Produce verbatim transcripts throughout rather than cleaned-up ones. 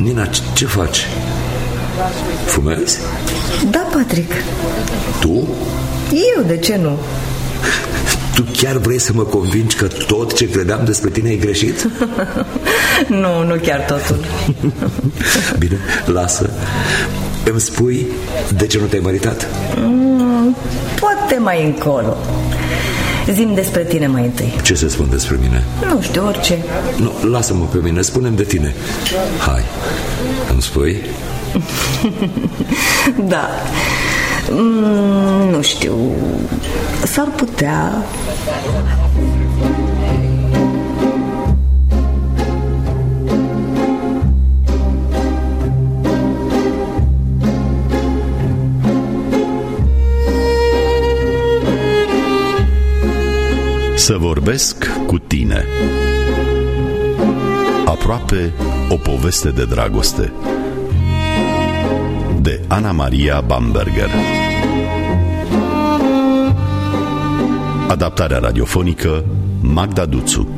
Nina, ce faci? Fumezi? Da, Patrick. Tu? Eu, de ce nu? Tu chiar vrei să mă convingi că tot ce credeam despre tine e greșit? Nu, nu chiar totul. Bine, lasă. Îmi spui de ce nu te-ai măritat? Mm, poate mai încolo. Zi-mi despre tine mai întâi. Ce să spun despre mine? Nu știu, orice. Nu, lasă-mă pe mine, spune-mi de tine. Hai, îmi spui? Da. mm, Nu știu. S-ar putea. Să vorbesc cu tine. Aproape o poveste de dragoste, de Ana Maria Bamberger. Adaptarea radiofonică Magda Duțu.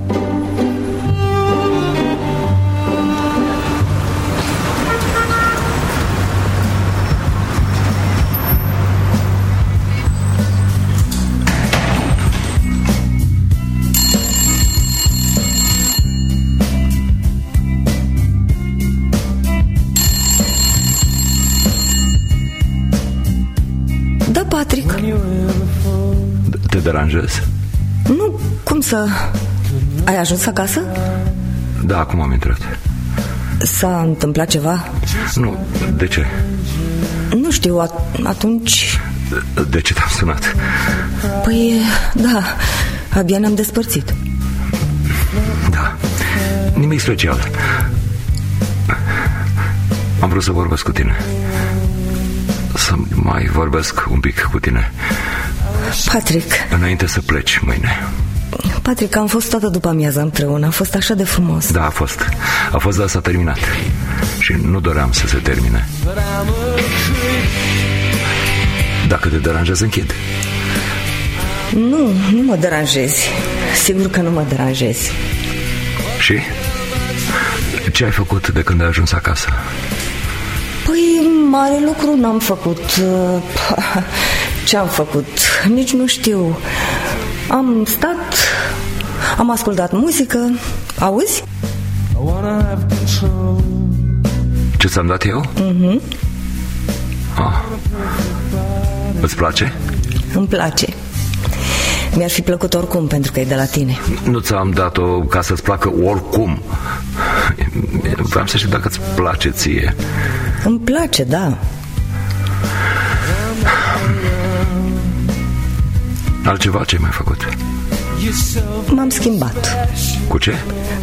Da, Patrick. Te deranjez? Nu, cum să... Ai ajuns acasă? Da, acum am intrat. S-a întâmplat ceva? Nu, de ce? Nu știu, at- atunci... De, de ce te-am sunat? Păi, da, abia ne-am despărțit. Da, nimic special. Am vrut să vorbesc cu tine. Să mai vorbesc un pic cu tine. Patrick. Înainte să pleci mâine. Patrick, am fost toată după amiază împreună. A fost așa de frumos. Da, a fost. A fost, dar s-a terminat. Și nu doream să se termine. Dacă te deranjezi, închid. Nu, nu mă deranjezi. Sigur că nu mă deranjezi. Și? Ce ai făcut de când ai ajuns acasă? Păi, mare lucru n-am făcut. Ce am făcut? Nici nu știu. Am stat, am ascultat muzică. Auzi? Ce ți-am dat eu? Mhm. Ah. Îți place? Îmi place. Mi-ar fi plăcut oricum, pentru că e de la tine. Nu ți-am dat-o ca să-ți placă oricum. Vreau să știu dacă îți place ție. Îmi place, da. Altceva ce ai mai făcut? M-am schimbat. Cu ce?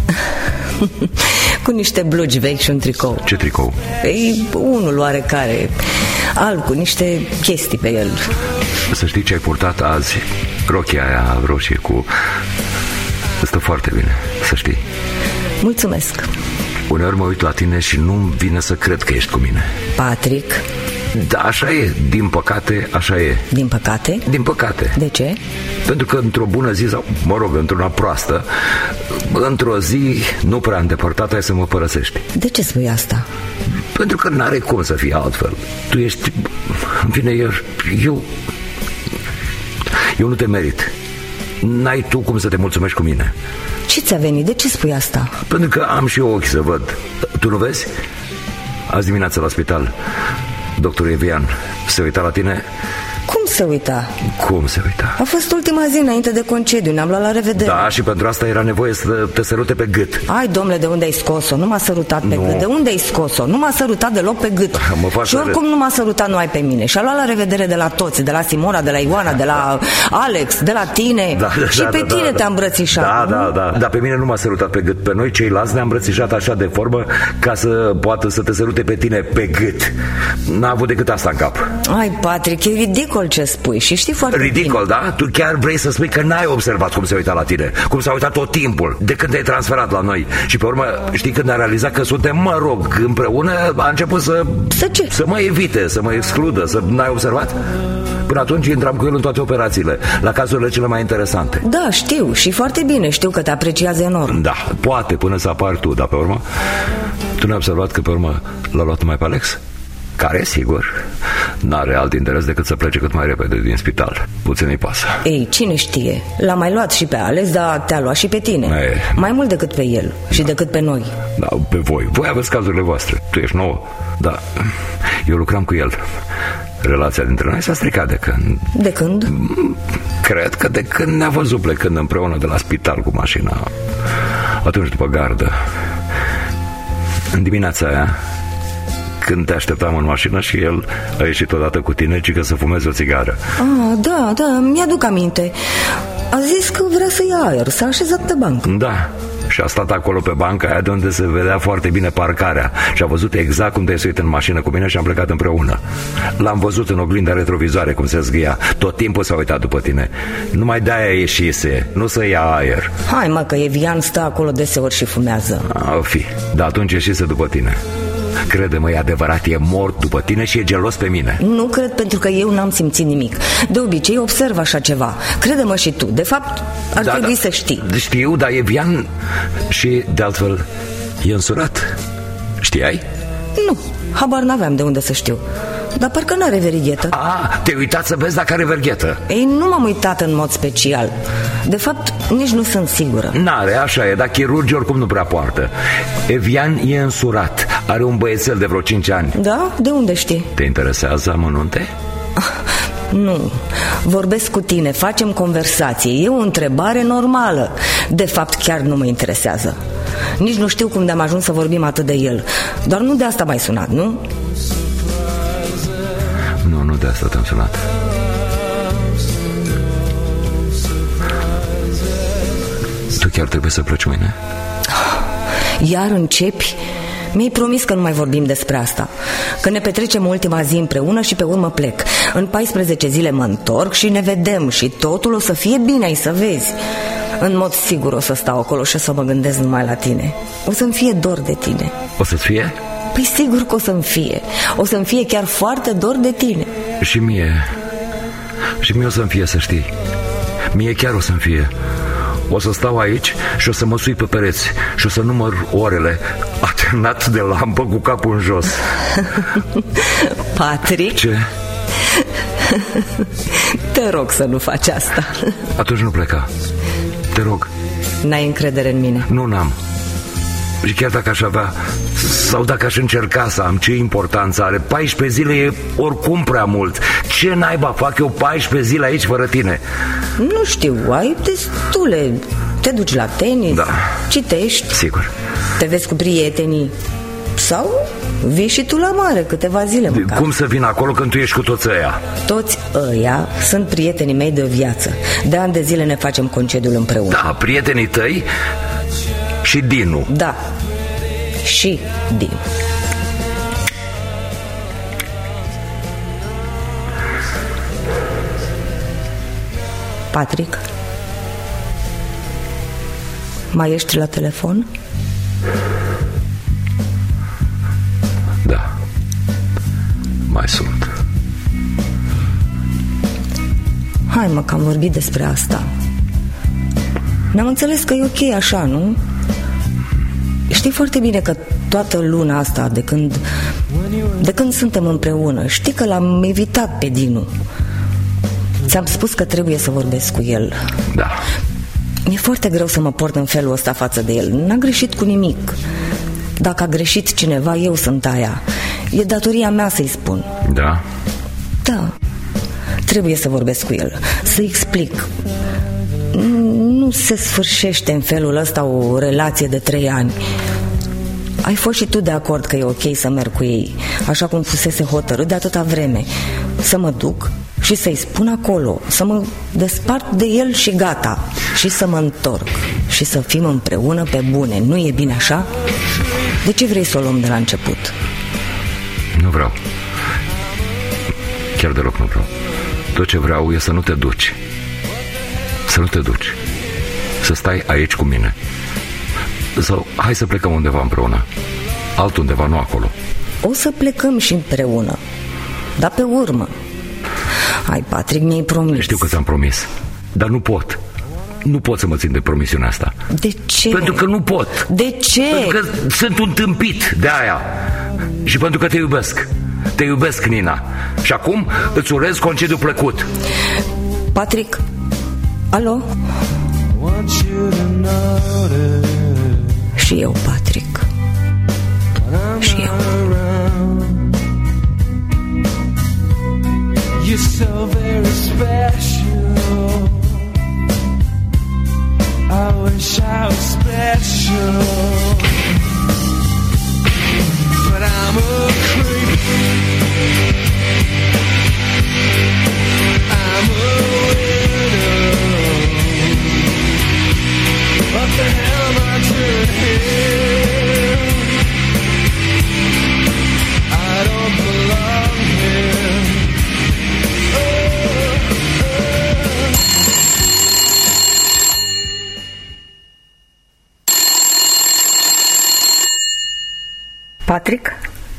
Cu niște blugi vechi și un tricou. Ce tricou? E unul oarecare, alb, cu niște chestii pe el. Să știi ce ai purtat azi. Rochia aia roșie cu... Stă foarte bine, să știi. Mulțumesc. Uneori mă uit la tine și nu-mi vine să cred că ești cu mine. Patrick. Da, așa e, din păcate, așa e. Din păcate? Din păcate. De ce? Pentru că într-o bună zi, sau mă rog, într-una proastă, într-o zi nu prea îndepărtată ai să mă părăsești. De ce spui asta? Pentru că n-are cum să fie altfel. Tu ești... În fine, eu... Eu, eu nu te merit. N-ai tu cum să te mulțumești cu mine. Ce ți-a venit? De ce spui asta? Pentru că am și eu ochi să văd. Tu nu vezi? Azi dimineața la spital doctorul Evian se uita la tine. Cum se uita? Cum se uita? A fost ultima zi înainte de concediu, ne-am luat la revedere. Da, și pentru asta era nevoie să te sărute pe gât. Ai, domnule, de unde ai scos-o? Nu m-a sărutat pe nu. gât. De unde ai scos-o? Nu m-a sărutat deloc pe gât. Mă faci și oricum să... nu m-a sărutat numai pe mine. Și a luat la revedere de la toți, de la Simona, de la Ioana, de la Alex, de la tine. Da, da, și da, pe da, tine da, te-a îmbrățișat. Da, nu? da, da. Dar pe mine nu m-a sărutat pe gât. Pe noi ceilalți ne-a îmbrățișat așa de formă ca să poată să te sărute pe tine pe gât. N-a avut decât asta în cap. Ai, Patrick, e ridicol ce spui și știi foarte Ridicol, bine. da? Tu chiar vrei să spui că n-ai observat cum se uita la tine, cum s-a uitat tot timpul, de când te-ai transferat la noi. Și pe urmă, știi, când a realizat că suntem, mă rog, împreună, a început să... Să ce? Să mă evite, să mă excludă, să n-ai observat? Până atunci intram cu el în toate operațiile, la cazurile cele mai interesante. Da, știu și foarte bine, știu că te apreciază enorm. Da, poate până să apar tu, dar pe urmă Tu n-ai observat că pe urmă l-a luat numai pe Alex? Care, sigur, n-are alt interes decât să plece cât mai repede din spital. Puțin îi pasă. Ei, cine știe? L-a mai luat și pe Alex, dar te-a luat și pe tine. Ei. Mai mult decât pe el și da. decât pe noi. Da, pe voi. Voi aveți cazurile voastre. Tu ești nouă. Da, eu lucram cu el. Relația dintre noi s-a stricat de când. De când? Cred că de când ne-a văzut plecând împreună de la spital cu mașina. Atunci după gardă. În dimineața aia, când te așteptam în mașină și el a ieșit odată cu tine, ci că să fumezi o țigară. Ah, da, da, mi-aduc aminte. A zis că vrea să ia aer, s-a așezat pe bancă. Da, și a stat acolo pe banca aia de unde se vedea foarte bine parcarea și a văzut exact cum te-ai suit în mașină cu mine și am plecat împreună. L-am văzut în oglinda retrovizoare cum se zghia. Tot timpul s-a uitat după tine. Numai de-aia ieșise, nu să ia aer. Hai mă, că Evian stă acolo deseori și fumează. A, fi, dar atunci ieșise după tine. Crede-mă, e adevărat, e mort după tine și e gelos pe mine. Nu cred, pentru că eu n-am simțit nimic. De obicei observ așa ceva. Crede-mă și tu, de fapt ar da, trebui da. să știi. Știu, dar Evian și de altfel e însurat. Știai? Nu, habar n-aveam de unde să știu. Dar parcă n-are verighetă. A, te-ai uitat să vezi dacă are verighetă? Ei, nu m-am uitat în mod special. De fapt, nici nu sunt sigură. N-are, așa e, dar chirurgii oricum nu prea poartă. Evian e însurat. Are un băiețel de vreo cinci ani. Da? De unde știi? Te interesează amănunte? Nu, vorbesc cu tine, facem conversație. E o întrebare normală. De fapt, chiar nu mă interesează. Nici nu știu cum de-am ajuns să vorbim atât de el. Doar nu de asta m-ai sunat, nu? Nu, nu de asta te-am sunat. Tu chiar trebuie să pleci mâine? Iar începi? Mi-ai promis că nu mai vorbim despre asta. Că ne petrecem ultima zi împreună și pe urmă plec. În paisprezece zile mă întorc și ne vedem și totul o să fie bine, ai să vezi. În mod sigur o să stau acolo și o să mă gândesc numai la tine. O să-mi fie dor de tine. O să-ți fie? Păi sigur că o să-mi fie. O să-mi fie chiar foarte dor de tine. Și mie. Și mie o să-mi fie, să știi. Mie chiar o să-mi fie. O să stau aici și o să mă sui pe pereți și o să număr orele, atârnat de lampă cu capul în jos. Patrick? Ce? Te rog să nu faci asta. Atunci nu pleca. Te rog. N-ai încredere în mine? Nu, n-am. Și chiar dacă aș avea, sau dacă aș încerca să am, ce importanță are? paisprezece zile e oricum prea mult. Ce naiba fac eu paisprezece zile aici fără tine? Nu știu, ai destule. Te duci la tenis, da. Citești. Sigur. Te vezi cu prietenii. Sau vii și tu la mare câteva zile măcar. Cum să vin acolo când tu ești cu toți ăia? Toți ăia sunt prietenii mei de viață. De ani de zile ne facem concediul împreună. Da, prietenii tăi și Dinu. Da, și Dinu. Patrick, mai ești la telefon? Da, mai sunt. Hai mă, că am vorbit despre asta. Ne-am înțeles că e ok așa, nu? Știi foarte bine că toată luna asta, de când De când suntem împreună, știi că l-am evitat pe Dinu. Ți-am spus că trebuie să vorbesc cu el. Da. Mi-e foarte greu să mă port în felul ăsta față de el. N-a greșit cu nimic. Dacă a greșit cineva, eu sunt aia. E datoria mea să-i spun. Da? Da. Trebuie să vorbesc cu el, să explic. Nu se sfârșește în felul ăsta o relație de trei ani. Ai fost și tu de acord că e ok să merg cu ei, așa cum fusese hotărât de atâta vreme. Să mă duc și să-i spun acolo, să mă despart de el și gata. Și să mă întorc și să fim împreună pe bune. Nu e bine așa? De ce vrei să o luăm de la început? Nu vreau. Chiar deloc nu vreau. Tot ce vreau e să nu te duci. Să nu te duci. Să stai aici cu mine. Sau hai să plecăm undeva împreună. Altundeva, nu acolo. O să plecăm și împreună, dar pe urmă. Hai, Patrick, mi-ai promis. Știu că ți-am promis, dar nu pot. nu pot să mă țin de promisiunea asta. De ce? Pentru că nu pot. De ce? Pentru că sunt un tâmpit de aia. Și pentru că te iubesc. Te iubesc, Nina. Și acum îți urez concediu plăcut. Patrick? Alo? Și eu, Patrick. Și eu. You're so very special. I wish I was special, but I'm a creep. I'm a widow. What the hell am I doing here? I don't belong here. Patrick?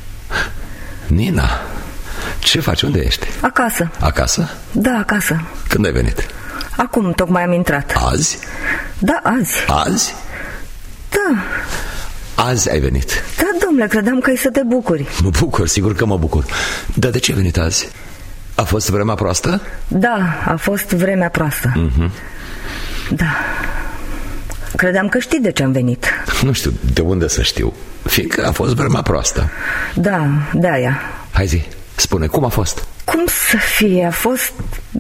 Nina, ce faci? Unde ești? Acasă. Acasă? Da, acasă. Când ai venit? Acum, tocmai am intrat. Azi? Da, azi. Azi? Da. Azi ai venit? Da, domnule, credeam că ai să te bucuri. Mă bucur, sigur că mă bucur. Dar de ce ai venit azi? A fost vremea proastă? Da, a fost vremea proastă. uh-huh. Da. Credeam că știi de ce am venit. Nu știu de unde să știu, fiindcă a fost vremea proastă. Da, de-aia. Hai zi, spune, cum a fost? Cum să fie? A fost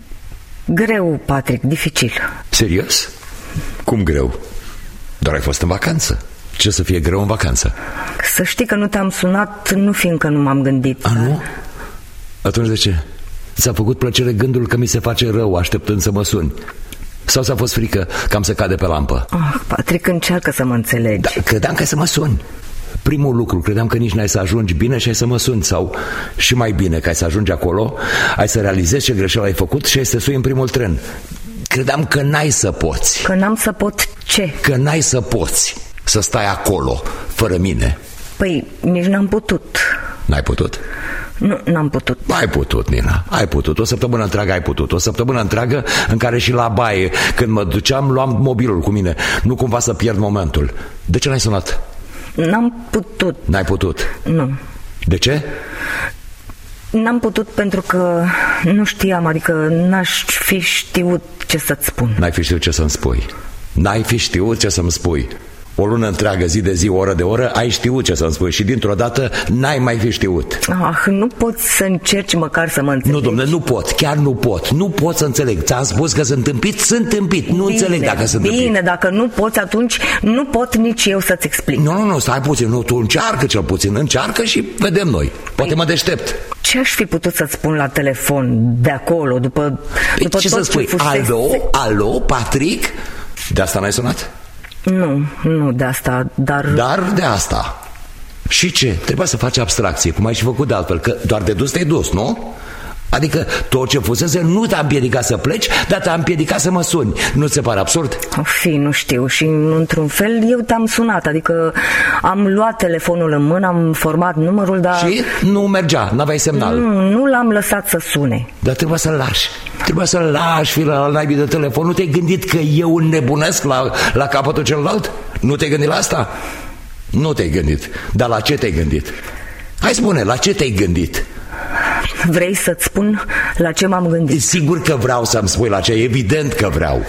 greu, Patrick, dificil. Serios? Cum greu? Doar ai fost în vacanță. Ce să fie greu în vacanță? Să știi că nu te-am sunat, nu fiindcă nu m-am gândit. A, dar... nu? Atunci de ce? Ți-a făcut plăcere gândul că mi se face rău așteptând să mă suni? Sau ți-a fost frică că am să cade pe lampă? Oh, Patrick, încearcă să mă înțelegi. Da, credeam că ai să mă suni. Primul lucru, credeam că nici n-ai să ajungi bine și ai să mă suni. Sau și mai bine, că ai să ajungi acolo, ai să realizezi ce greșeală ai făcut și ai să sui în primul tren. Credeam că n-ai să poți. Că n-am să pot ce? Că n-ai să poți să stai acolo, fără mine. Păi, nici n-am putut. N-ai putut? Nu, n-am putut. Ai putut, Nina, ai putut. O săptămână întreagă ai putut. O săptămână întreagă în care și la baie, când mă duceam, luam mobilul cu mine. Nu cumva să pierd momentul. De ce n-ai sunat? N-am putut. N-ai putut? Nu. De ce? N-am putut pentru că nu știam, adică n-aș fi știut ce să-ți spun. N-ai fi știut ce să-mi spui. N-ai fi știut ce să-mi spui. O lună întreagă, zi de zi, oră de oră, ai știut ce să-mi spui și dintr-o dată n-ai mai fi știut. Ah, nu poți să încerci măcar să mă înțelegi. Nu, domnule, nu pot, chiar nu pot. Nu pot să înțeleg. Ți-am spus că sunt tâmpit, sunt tâmpit. Nu bine, înțeleg dacă sunt bine, tâmpit. Bine, dacă nu poți, atunci nu pot nici eu să-ți explic. Nu, nu, nu, stai puțin. Nu, tu încearcă cel puțin, încearcă și vedem noi. Poate mă deștept. Ce aș fi putut să-ți spun la telefon de acolo, după, Păi după ce tot să spui? ce fusese... Alo, alo, Patrick? De asta n-ai sunat? Nu, nu de asta, dar... Dar de asta. Și ce? Trebuia să faci abstracție, cum ai și făcut de altfel, că doar de dus te-ai dus, nu? Adică tot ce fusese nu te-a împiedicat să pleci, dar te-a împiedicat să mă suni. Nu ți se pare absurd? O fi, nu știu, și într-un fel eu te-am sunat, adică am luat telefonul în mână, am format numărul, dar... Și nu mergea, n-aveai semnal. Nu, nu l-am lăsat să sune. Dar trebuia să-l lași. Trebuia să-l lași, fi la naibii de telefon. Nu te-ai gândit că eu înnebunesc la, la capătul celălalt? Nu te-ai gândit la asta? Nu te-ai gândit. Dar la ce te-ai gândit? Hai spune, la ce te-ai gândit? Vrei să-ți spun la ce m-am gândit? Sigur că vreau să-mi spui la ce, evident că vreau.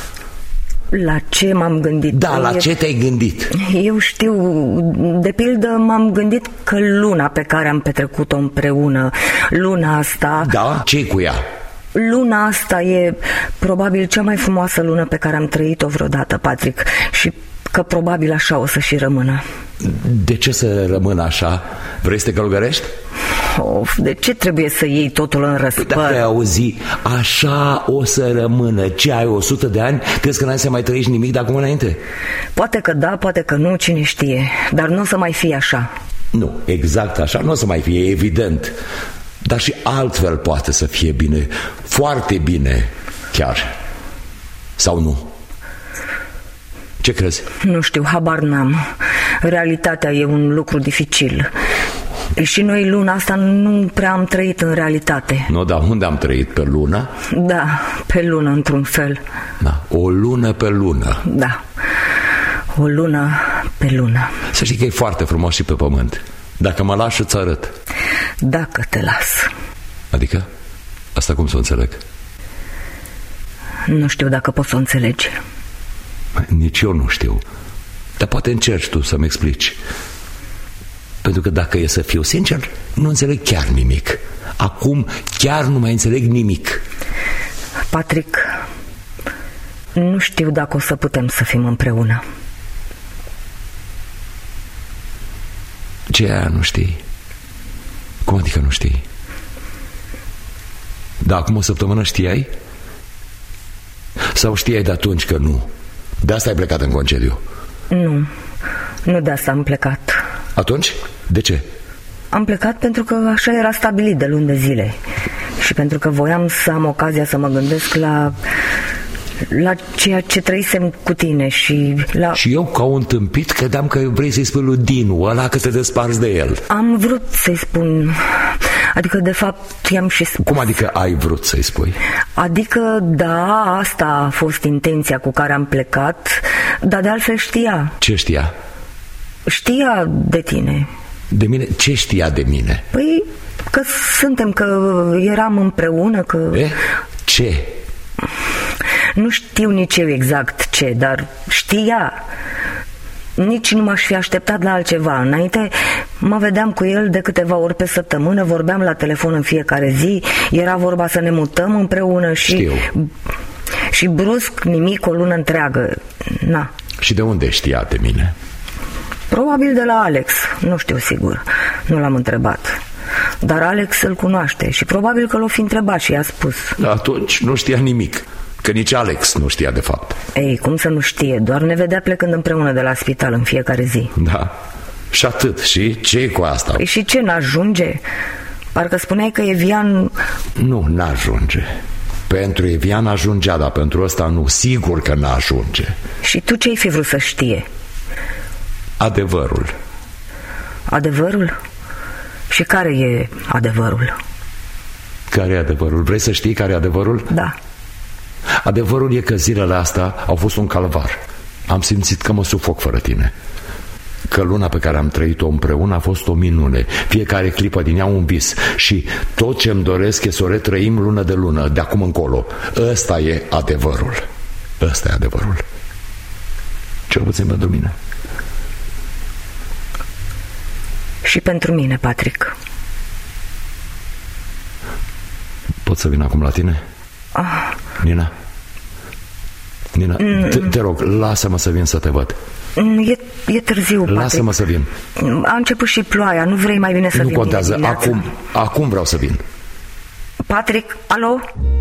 La ce m-am gândit? Da, la eu, ce te-ai gândit? Eu știu, de pildă m-am gândit că luna pe care am petrecut-o împreună, luna asta... Da? Ce-i cu ea? Luna asta e probabil cea mai frumoasă lună pe care am trăit-o vreodată, Patrick, și că probabil așa o să și rămână. De ce să rămână așa? Vrei să te călugărești? Of, de ce trebuie să iei totul în răspăr? Dacă ai auzi, așa o să rămână. Ce, ai o sută de ani? Crezi că n-ai să mai trăiești nimic de acum înainte? Poate că da, poate că nu, cine știe. Dar nu o să mai fie așa. Nu, exact așa, nu o să mai fie, evident. Dar și altfel poate să fie bine. Foarte bine, chiar. Sau nu? Ce crezi? Nu știu, habar n-am. Realitatea e un lucru dificil. Și noi luna asta nu prea am trăit în realitate. Nu, dar unde am trăit? Pe lună? Da, pe lună într-un fel. Da, o lună pe lună. Da, o lună pe lună. Să știi că e foarte frumos și pe pământ. Dacă mă lași, îți arăt. Dacă te las. Adică? Asta cum să o înțeleg? Nu știu dacă poți să o înțelegi. Nici eu nu știu. Dar poate încerci tu să-mi explici. Pentru că dacă e să fiu sincer, nu înțeleg chiar nimic. Acum chiar nu mai înțeleg nimic. Patrick, nu știu dacă o să putem să fim împreună. Ce aia nu știi? Cum adică nu știi? Dar acum o săptămână știai? Sau știai de atunci că nu? De asta ai plecat în concediu? Nu, nu de asta am plecat. Atunci? De ce? Am plecat pentru că așa era stabilit de luni de zile. Și pentru că voiam să am ocazia să mă gândesc la... la ceea ce trăisem cu tine și la... Și eu, ca un tâmpit, credeam că vrei să-i spui lui Dinu ăla că te desparți de el. Am vrut să-i spun... Adică, de fapt, i-am și spus. Cum adică ai vrut să-i spui? Adică, da, asta a fost intenția cu care am plecat, dar de altfel știa. Ce știa? Știa de tine. De mine? Ce știa de mine? Păi, că suntem, că eram împreună, că... E? Ce? Nu știu nici eu exact ce, dar știa. Nici nu m-aș fi așteptat la altceva. Înainte mă vedeam cu el de câteva ori pe săptămână, vorbeam la telefon în fiecare zi, era vorba să ne mutăm împreună și... Știu. Și brusc nimic, o lună întreagă. Na. Și de unde știa de mine? Probabil de la Alex, nu știu sigur, nu l-am întrebat. Dar Alex îl cunoaște și probabil că l-o fi întrebat și i-a spus. Atunci nu știa nimic, că nici Alex nu știa de fapt. Ei, cum să nu știe, doar ne vedea plecând împreună de la spital în fiecare zi. Da, și atât, și ce cu asta? Păi și ce, n-ajunge? Parcă spuneai că Evian... Nu, n-ajunge. Pentru Evian ajungea, dar pentru ăsta nu, sigur că n-ajunge. Și tu ce-ai fi vrut să știe? Adevărul. Adevărul? Și care e adevărul? Care e adevărul? Vrei să știi care e adevărul? Da. Adevărul e că zilele astea au fost un calvar. Am simțit că mă sufoc fără tine. Că luna pe care am trăit-o împreună a fost o minune. Fiecare clipă din ea un vis. Și tot ce-mi doresc e să o retrăim lună de lună, de acum încolo. Ăsta e adevărul. Ăsta e adevărul. Cel puțin pentru mine. Și pentru mine, Patrick. Pot să vin acum la tine? Ah. Nina? Nina, mm. te, te rog, lasă-mă să vin să te văd. E, e târziu, Patrick. Lasă-mă să vin. A început și ploaia, nu vrei mai bine să nu vin? Nu contează, acum, acum vreau să vin. Patrick, alo?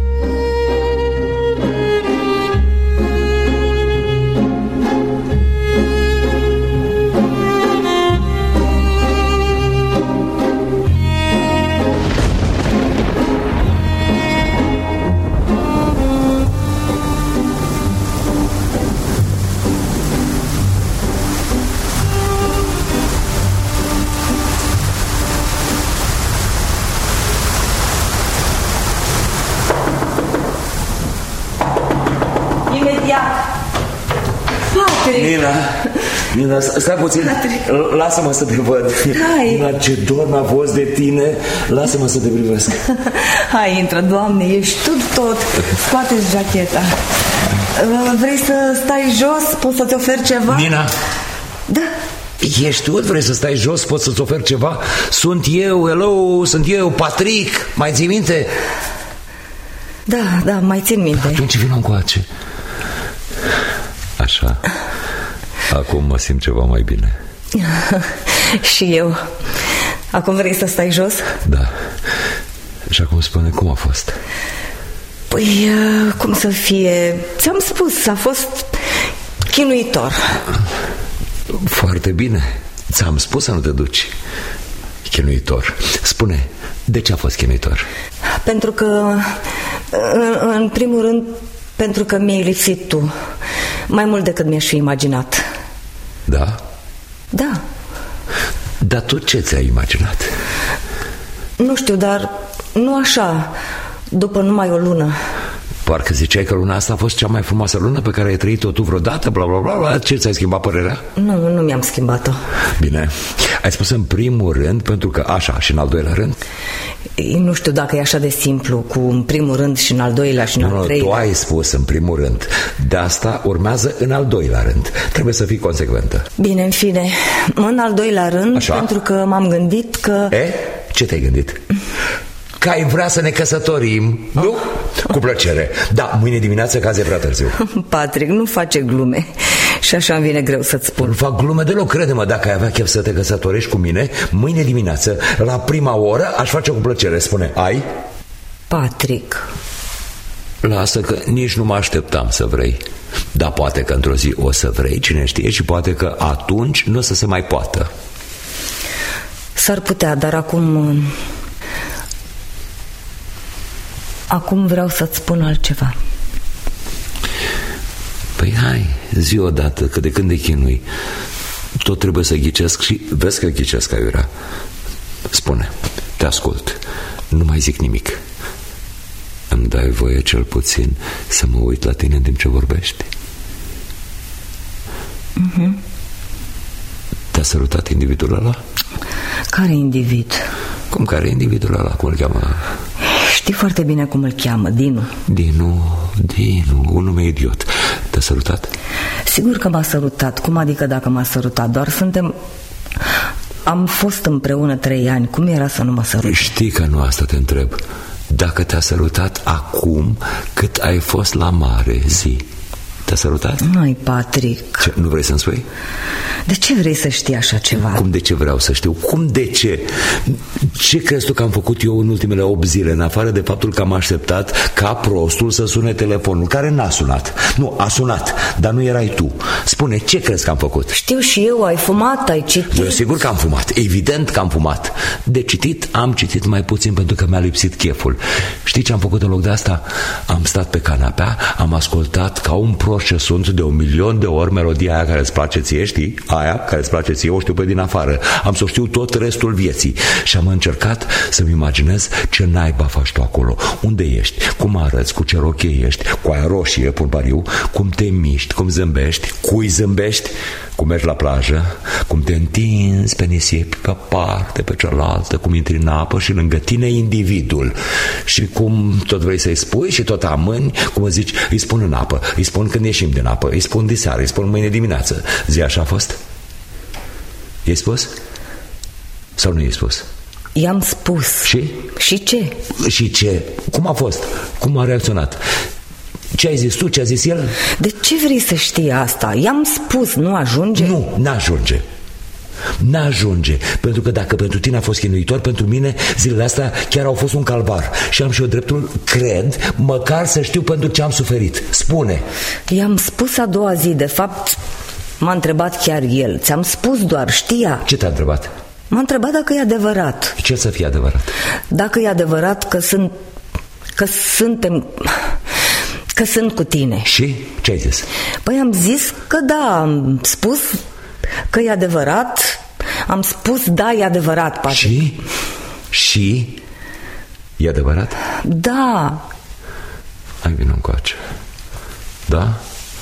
Nina, Nina, stai puțin. Lasă-mă să te văd. Hai. Nina, ce dor mi-a fost de tine. Lasă-mă să te privesc. Hai, intră, Doamne, ești tot, tot. Scoate-ți jacheta. Vrei să stai jos? Pot să-ți ofer ceva? Nina. Da. Ești tu? Vrei să stai jos? Pot să-ți ofer ceva? Sunt eu, hello, sunt eu, Patrick. Mai ții minte? Da, da, mai țin minte. Atunci vină încoace. Așa. Acum mă simt ceva mai bine. Și eu. Acum vrei să stai jos? Da. Și acum spune, cum a fost? Păi, cum să fie? Ți-am spus, a fost chinuitor. Foarte bine. Ți-am spus să nu te duci. Chinuitor. Spune, de ce a fost chinuitor? Pentru că, în primul rând, pentru că mi-ai lipsit tu. Mai mult decât mi-aș fi imaginat. Da? Da. Dar tu ce ți-ai imaginat? Nu știu, dar nu așa, după numai o lună. Parcă ziceai că luna asta a fost cea mai frumoasă lună pe care ai trăit-o tu vreodată, bla bla bla bla. Ce, ți-ai schimbat părerea? Nu, nu mi-am schimbat-o. Bine, ai spus în primul rând, pentru că așa, și în al doilea rând? Nu știu dacă e așa de simplu, cu în primul rând și în al doilea și în nu, al treilea. Tu ai spus în primul rând. De asta urmează în al doilea rând. Trebuie să fii consecventă. Bine, în fine, în al doilea rând, așa? Pentru că m-am gândit că... E? Ce te-ai gândit? Că ai vrea să ne căsătorim, nu? Cu plăcere. Da, mâine dimineață, că azi e prea târziu. Patrick, nu face glume. Și așa îmi vine greu să-ți spun. Nu fac glume deloc, crede-mă. Dacă ai avea chef să te căsătorești cu mine, mâine dimineață, la prima oră, aș face cu plăcere. Spune, ai? Patrick. Lasă că nici nu mă așteptam să vrei. Dar poate că într-o zi o să vrei, cine știe, și poate că atunci nu o să se mai poată. S-ar putea, dar acum... Acum vreau să-ți spun altceva. Păi hai, zi odată, că de când te chinui. Tot trebuie să ghicesc și vezi că ghicesc, aiurea. Spune, te ascult. Nu mai zic nimic. Îmi dai voie cel puțin să mă uit la tine în timp ce vorbești? Mhm. Te-a sărutat individul ăla? Care individ? Cum care individul ăla? Cum îl cheamă? Știi foarte bine cum îl cheamă, Dinu. Dinu, Dinu, un nume idiot. Te-a sărutat? Sigur că m-a sărutat. Cum adică dacă m-a sărutat? Doar suntem... Am fost împreună trei ani. Cum era să nu mă sărut? Știi că nu asta te întreb. Dacă te-a sărutat acum cât ai fost la mare, zi. Te-a sărutat? Nu-i, Patrick. Ce, nu vrei să-mi spui? De ce vrei să știi așa ceva? Cum de ce vreau să știu? Cum de ce? Ce crezi tu că am făcut eu în ultimele opt zile, în afară de faptul că am așteptat ca prostul să sune telefonul, care n-a sunat? Nu, a sunat, dar nu erai tu. Spune, ce crezi că am făcut? Știu și eu, ai fumat, ai citit. Eu sigur că am fumat, evident că am fumat. De citit, am citit mai puțin pentru că mi-a lipsit cheful. Știi ce am făcut în loc de asta? Am stat pe canapea, am ascultat ca un prost ce sunt de un milion de ori melodia aia care îți place ție, știi? Aia care îți place ție, o știu pe din afară. Am să o știu tot restul vieții. Și am încercat să-mi imaginez ce naiba faci tu acolo. Unde ești? Cum arăți? Cu ce rochie ești? Cu aia roșie, pun pariu? Cum te miști? Cum zâmbești? Cui zâmbești? Cum mergi la plajă? Cum te întinzi pe nisip, pe parte, pe cealaltă? Cum intri în apă și lângă tine individul? Și cum tot vrei să-i spui și tot amâni? Cum îți zici, îi spun în apă, îi spun când ieșim din apă, îi spun diseară, îi spun mâine dimineață. Zi, așa a fost? I-ai spus? Sau nu i-ai spus? I-am spus. Și? Și ce? Și ce? Cum a fost? Cum a reacționat? Ce ai zis tu? Ce a zis el? De ce vrei să știi asta? I-am spus, nu ajunge? Nu, n-ajunge. N-ajunge. Pentru că dacă pentru tine a fost chinuitor, pentru mine zilele astea chiar au fost un calvar. Și am și eu dreptul, cred, măcar să știu pentru ce am suferit. Spune. I-am spus a doua zi. De fapt, m-a întrebat chiar el. Ți-am spus doar, știa. Ce te-a întrebat? M-a întrebat dacă e adevărat. Ce să fie adevărat? Dacă e adevărat că sunt... Că suntem... Că sunt cu tine. Și? Ce ai zis? Păi am zis că da. Am spus că e adevărat. Am spus da, e adevărat, Patrick. Și? Și? E adevărat? Da. Hai, vină încoace. Da?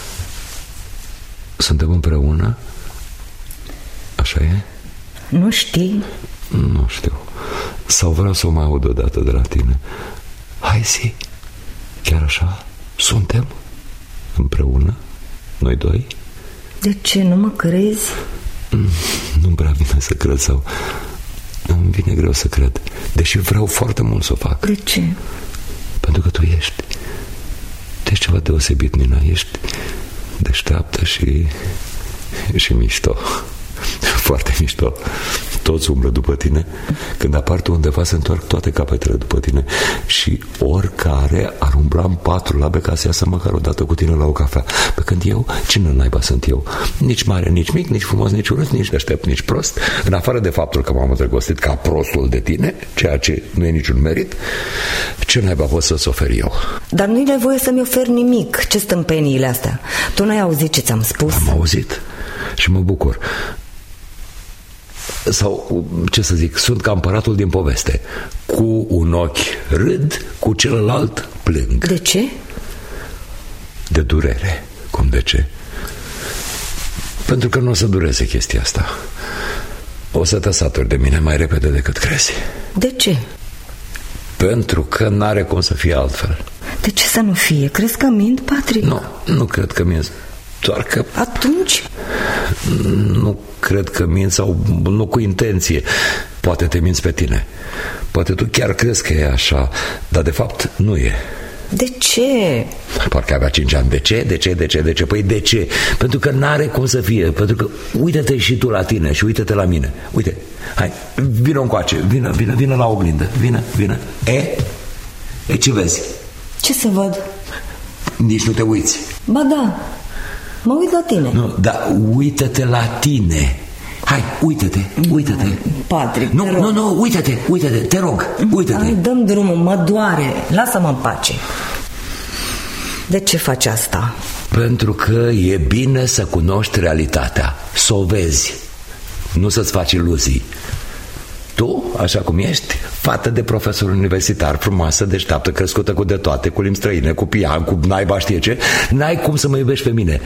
Suntem împreună? Așa e? Nu știi? Nu știu. Sau vreau să o mai aud odată de la tine. Hai, zi. Chiar așa? Suntem împreună? Noi doi? De ce, nu mă crezi? Mm, nu-mi prea vine să cred sau... Îmi vine greu să cred. Deși vreau foarte mult să o fac. De ce? Pentru că tu ești... Tu ești ceva deosebit, Nina. Ești deșteaptă și... și mișto. Foarte mișto. Toți umblă după tine. Când apar tu undeva, se întorc toate capetele după tine. Și oricare ar umbla în patru labe ca să iasă măcar o dată cu tine la o cafea. Pe când eu, cine naiba sunt eu? Nici mare, nici mic, nici frumos, nici urât, nici deștept, nici prost. În afară de faptul că m-am îndrăgostit ca prostul de tine, ceea ce nu e niciun merit, ce naiba pot să-ți ofer eu? Dar nu-i nevoie să-mi oferi nimic. Ce stâmpeniile astea? Tu n-ai auzit ce ți-am spus? Am auzit și mă bucur. Sau, ce să zic, sunt ca împăratul din poveste. Cu un ochi râd, cu celălalt plâng. De ce? De durere. Cum de ce? Pentru că nu o să dureze chestia asta. O să te saturi de mine mai repede decât crezi. De ce? Pentru că n-are cum să fie altfel. De ce să nu fie? Crezi că mint, Patrick? Nu, nu cred că mint. Doar că... Atunci? Nu cred că mint, sau nu cu intenție. Poate te minți pe tine. Poate tu chiar crezi că e așa, dar de fapt nu e. De ce? Parcă avea cinci ani. De ce? De ce? De ce? De ce? Păi de ce? Pentru că n-are cum să fie. Pentru că uite-te și tu la tine și uite-te la mine. Uite, hai, vină încoace. Vină, vină, vină la oglindă. Vină, vină. E? E, ce vezi? Ce să văd? Nici nu te uiți. Ba da, mă uit la tine. Nu, dar uită-te la tine. Hai, uită-te, uită-te. Patrick, Nu, nu, nu, uită-te, uită-te, te rog, uită-te. Hai, dăm drumul, mă doare. Lasă-mă în pace. De ce faci asta? Pentru că e bine să cunoști realitatea, să o vezi, nu să-ți faci iluzii. Tu, așa cum ești, fată de profesor universitar, frumoasă, deșteaptă, crescută cu de toate, cu limbi străine, cu pian, cu naiba știe ce, n-ai cum să mă iubești pe mine.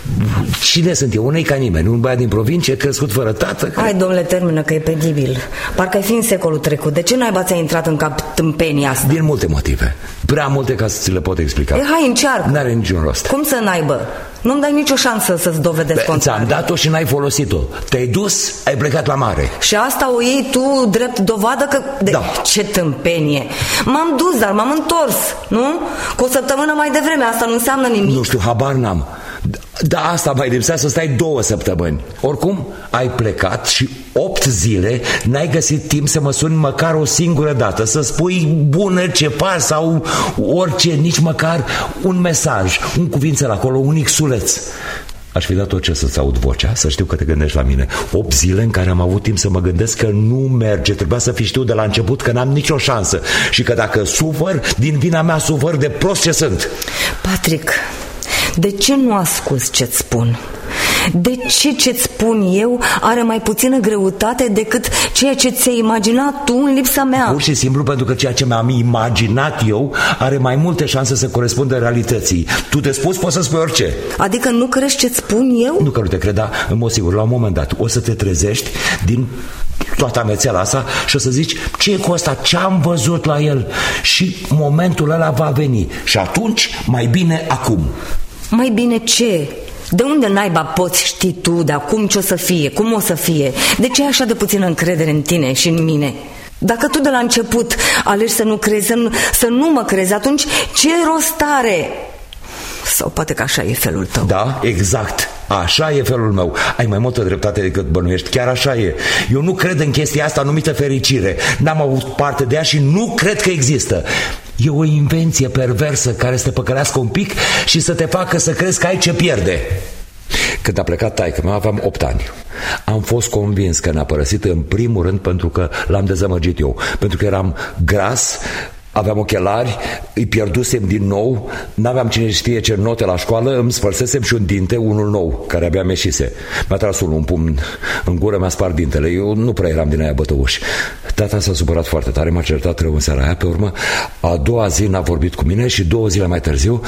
Cine sunt eu? Unei ca nimeni, un băiat din provincie, crescut fără tată care... Hai, domnule, termină că e penibil. Parcă ai fi în secolul trecut. De ce naiba ți-a intrat în cap tâmpenia asta? Din multe motive. Prea multe ca să ți le pot explica. E, hai, încearcă. N-are niciun rost. Cum să n-aibă? Nu-mi dai nicio șansă să-ți dovedesc contrariul. Ți-am dat-o și n-ai folosit-o. Te-ai dus, ai plecat la mare. Și asta o iei tu drept dovadă că... De... Da. Ce tâmpenie. M-am dus, dar m-am întors, nu? Cu o săptămână mai devreme, asta nu înseamnă nimic. Nu știu, habar n-am. Da, asta mai lipsea să stai două săptămâni. Oricum, ai plecat și opt zile n-ai găsit timp să mă suni măcar o singură dată, să spui bună, ce faci sau orice, nici măcar un mesaj, un cuvințel acolo, un ixuleț. Aș fi dat tot ce să-ți aud vocea, să știu că te gândești la mine. Opt zile în care am avut timp să mă gândesc că nu merge. Trebuia să fi știut de la început că n-am nicio șansă și că dacă sufăr, din vina mea sufăr de prost ce sunt. Patrick, de ce nu asculți ce-ți spun? De ce ce-ți spun eu are mai puțină greutate decât ceea ce ți-ai imaginat tu în lipsa mea? Pur și simplu pentru că ceea ce mi-am imaginat eu are mai multe șanse să corespundă realității. Tu te spus, poți să spui orice. Adică nu crezi ce-ți spun eu? Nu că nu te cred, dar în mod sigur, la un moment dat o să te trezești din toată amețeala asta și o să zici, ce e cu ăsta, ce-am văzut la el? Și momentul ăla va veni. Și atunci, mai bine acum. Mai bine ce? De unde naiba poți ști tu de acum ce o să fie, cum o să fie? De ce ai așa de puțină încredere în tine și în mine? Dacă tu de la început alegi să nu crezi, să nu, să nu mă crezi, atunci ce rost are? Sau poate că așa e felul tău. Da, exact. Așa e felul meu. Ai mai multă dreptate decât bănuiești. Chiar așa e. Eu nu cred în chestia asta numită fericire. N-am avut parte de ea și nu cred că există. E o invenție perversă care să te păcălească un pic și să te facă să crezi că ai ce pierde. Când a plecat taică-meu, aveam opt ani. Am fost convins că ne-a părăsit în primul rând pentru că l-am dezamăgit eu. Pentru că eram gras, aveam ochelari, îi pierdusem din nou, n-aveam cine știe ce note la școală, îmi spărsesem și un dinte, unul nou, care abia mi-eșise. Mi-a tras unul un pumn în gură, mi-a spart dintele. Eu nu prea eram din aia bătăuși. Tata s-a supărat foarte tare, m-a certat rău în seara aia. Pe urmă, a doua zi n-a vorbit cu mine și două zile mai târziu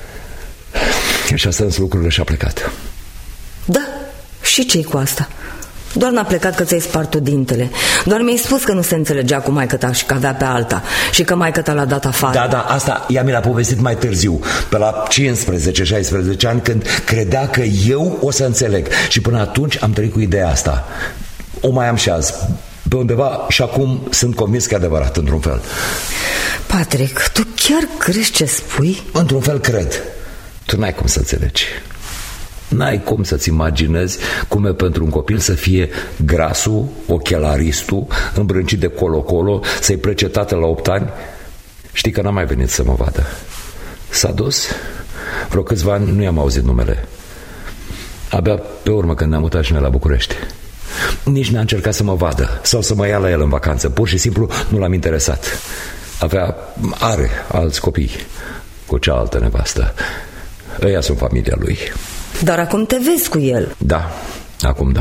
și-a strâns lucrurile și a plecat. Da, și ce-i cu asta? Doar n-a plecat că ți-ai spart tu dintele. Doar mi-ai spus că nu se înțelegea cu maică-ta și că avea pe alta și că maică-ta l-a dat afară. Da, da, asta ea mi l-a povestit mai târziu, pe la cincisprezece șaisprezece ani, când credea că eu o să înțeleg. Și până atunci am trăit cu ideea asta. O mai am și azi pe undeva și acum sunt convins că e adevărat, într-un fel. Patrick, tu chiar crezi ce spui? Într-un fel cred. Tu n-ai cum să înțelegi. N-ai cum să-ți imaginezi cum e pentru un copil să fie grasul, ochelaristul, îmbrâncit de colo-colo, să-i plece tatăl la opt ani. Știi că n-a mai venit să mă vadă. S-a dus. Vreo câțiva ani nu i-am auzit numele. Abia pe urmă când ne-am mutat și noi la București. Nici n-a încercat să mă vadă sau să mă ia la el în vacanță. Pur și simplu nu l-am interesat. Avea, are alți copii cu cealaltă nevastă. Ăia sunt familia lui. Dar acum te vezi cu el. Da, acum da.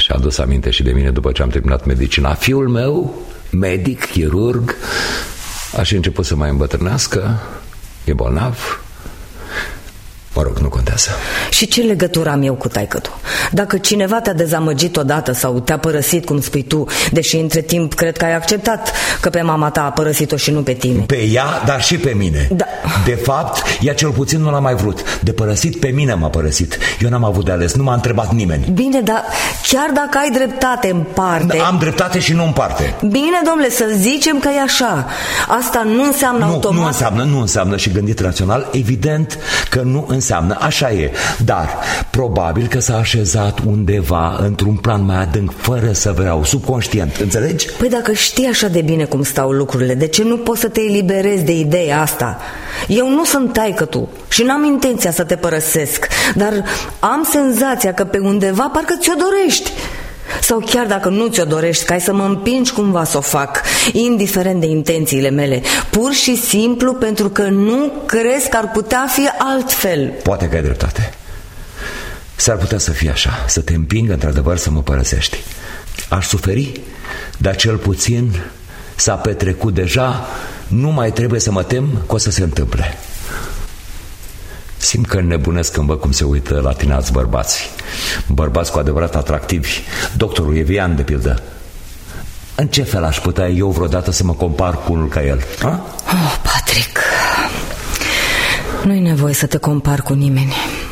Și-a adus aminte și de mine după ce am terminat medicina. Fiul meu, medic, chirurg, a și început să mai îmbătrânească, e bolnav. Mă rog, nu contează. Și ce legătură am eu cu taică-tu? Dacă cineva te-a dezamăgit odată sau te-a părăsit, cum spui tu, deși între timp cred că ai acceptat că pe mama ta a părăsit-o și nu pe tine. Pe ea, dar și pe mine. Da. De fapt, ea cel puțin nu l-a mai vrut. De părăsit, pe mine m-a părăsit. Eu n-am avut de ales, nu m-a întrebat nimeni. Bine, dar chiar dacă ai dreptate în parte... Am dreptate și nu în parte. Bine, domnule, să zicem că e așa. Asta nu înseamnă nu, automat... Nu înseamnă, nu înseamnă și gândit rațional. Evident că nu înseamnă, așa e. Dar probabil că s-a așezat undeva într-un plan mai adânc, fără să vreau, subconștient, înțelegi? Păi dacă știi așa de bine cum stau lucrurile, de ce nu poți să te eliberezi de ideea asta? Eu nu sunt taică-tu și n-am intenția să te părăsesc, dar am senzația că pe undeva parcă ți-o dorești. Sau chiar dacă nu ți-o dorești, că ai să mă împingi cumva să o fac, indiferent de intențiile mele, pur și simplu pentru că nu crezi că ar putea fi altfel. Poate că ai dreptate. S-ar putea să fie așa, să te împingă într-adevăr să mă părăsești. Aș suferi, dar cel puțin s-a petrecut deja, nu mai trebuie să mă tem că o să se întâmple. Simt că înnebunesc când văd cum se uită la tine alți bărbați. Bărbați cu adevărat atractivi. Doctorul Evian, de pildă. În ce fel aș putea eu vreodată să mă compar cu unul ca el? Ha? Oh, Patrick, nu-i nevoie să te compari cu nimeni.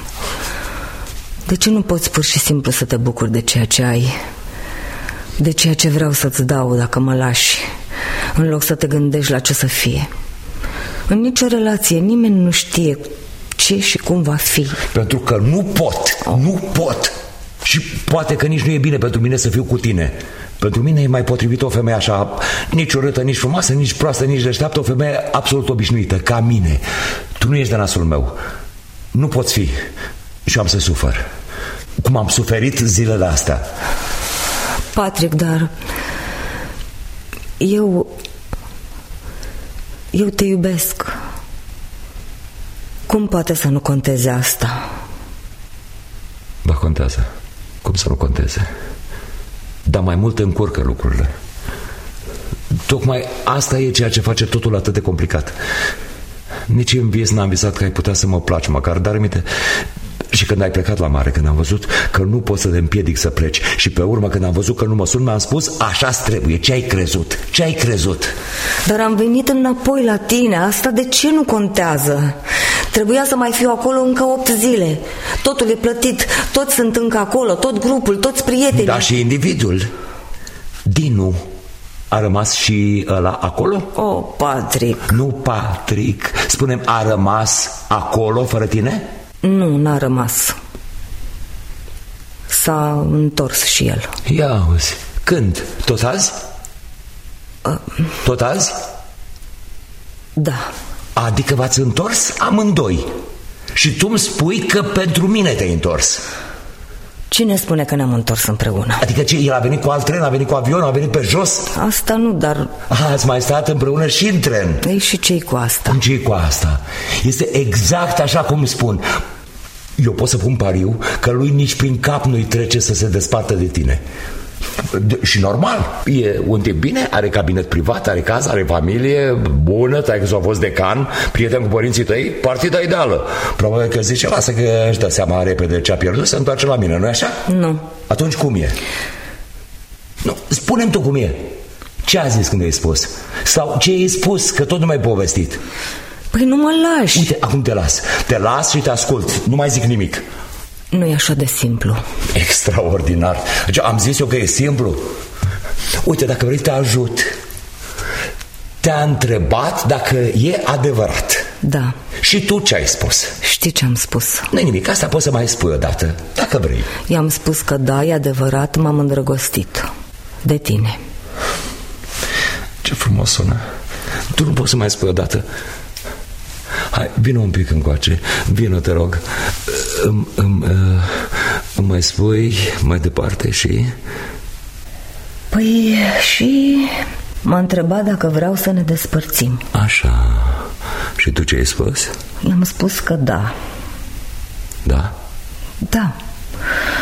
De ce nu poți pur și simplu să te bucuri de ceea ce ai? De ceea ce vreau să-ți dau dacă mă lași, în loc să te gândești la ce să fie. În nicio relație nimeni nu știe ce și cum va fi. Pentru că nu pot, oh. nu pot. Și poate că nici nu e bine pentru mine să fiu cu tine. Pentru mine e mai potrivit o femeie așa, nici urâtă, nici frumoasă, nici proastă, nici deșteaptă, o femeie absolut obișnuită, ca mine. Tu nu ești de nasul meu. Nu poți fi. Și am să sufăr. Cum am suferit zilele astea. Patrick, dar eu Eu te iubesc. Cum poate să nu conteze asta? Ba, contează. Cum să nu conteze? Dar mai mult încurcă lucrurile. Tocmai asta e ceea ce face totul atât de complicat. Nici în vis n-am visat că ai putea să mă placi măcar, dar aminte. Și când ai plecat la mare, când am văzut că nu poți să te împiedic să pleci, și pe urmă când am văzut că nu mă sun, mi-am spus: așa-ți trebuie. Ce ai crezut? Ce ai crezut? Dar am venit înapoi la tine. Asta de ce nu contează? Trebuia să mai fiu acolo încă opt zile. Totul e plătit. Toți sunt încă acolo. Tot grupul, toți prietenii. Da, și individul Dinu a rămas și ăla acolo? Oh, Patrick. Nu, Patrick. Spune-mi, a rămas acolo fără tine? Nu, n-a rămas. S-a întors și el. Ia auzi, când? Tot azi? Uh, Tot azi? Da. Adică v-ați întors amândoi. Și tu îmi spui că pentru mine te-ai întors. Cine spune că ne-am întors împreună? Adică ce, el a venit cu alt tren, a venit cu avion, a venit pe jos? Asta nu, dar... Ați mai stat împreună și în tren. Ei, și ce-i cu asta? Ce-i cu asta? Este exact așa cum spun. Eu pot să pun pariu că lui nici prin cap nu-i trece să se despartă de tine. De, și normal, e un tip bine, are cabinet privat, are casă, are familie bună, taică s-a fost decan, prieten cu părinții tăi, partida ideală. Probabil că zice, lasă că își dă seama repede ce a pierdut, se întoarce la mine, nu-i așa? Nu. Atunci cum e? Nu, spune-mi tu cum e. Ce a zis când i-ai spus? Sau ce i-ai spus, că tot nu mi-ai povestit? Păi nu mă lași. Uite, acum te las. Te las și te ascult. Nu mai zic nimic. Nu e așa de simplu. Extraordinar. Deci am zis eu că e simplu. Uite, dacă vrei te ajut. Te-a întrebat dacă e adevărat. Da. Și tu ce ai spus? Știi ce am spus? Nu-i nimic, asta poți să mai spui odată, dacă vrei. I-am spus că da, e adevărat, m-am îndrăgostit de tine. Ce frumos sună. Tu nu poți să mai spui odată. Hai, vină un pic încoace. Vină, te rog. Îmi, îmi, îmi mai spui mai departe și... Păi și m-a întrebat dacă vreau să ne despărțim. Așa. Și tu ce ai spus? I-am spus că da. Da? Da.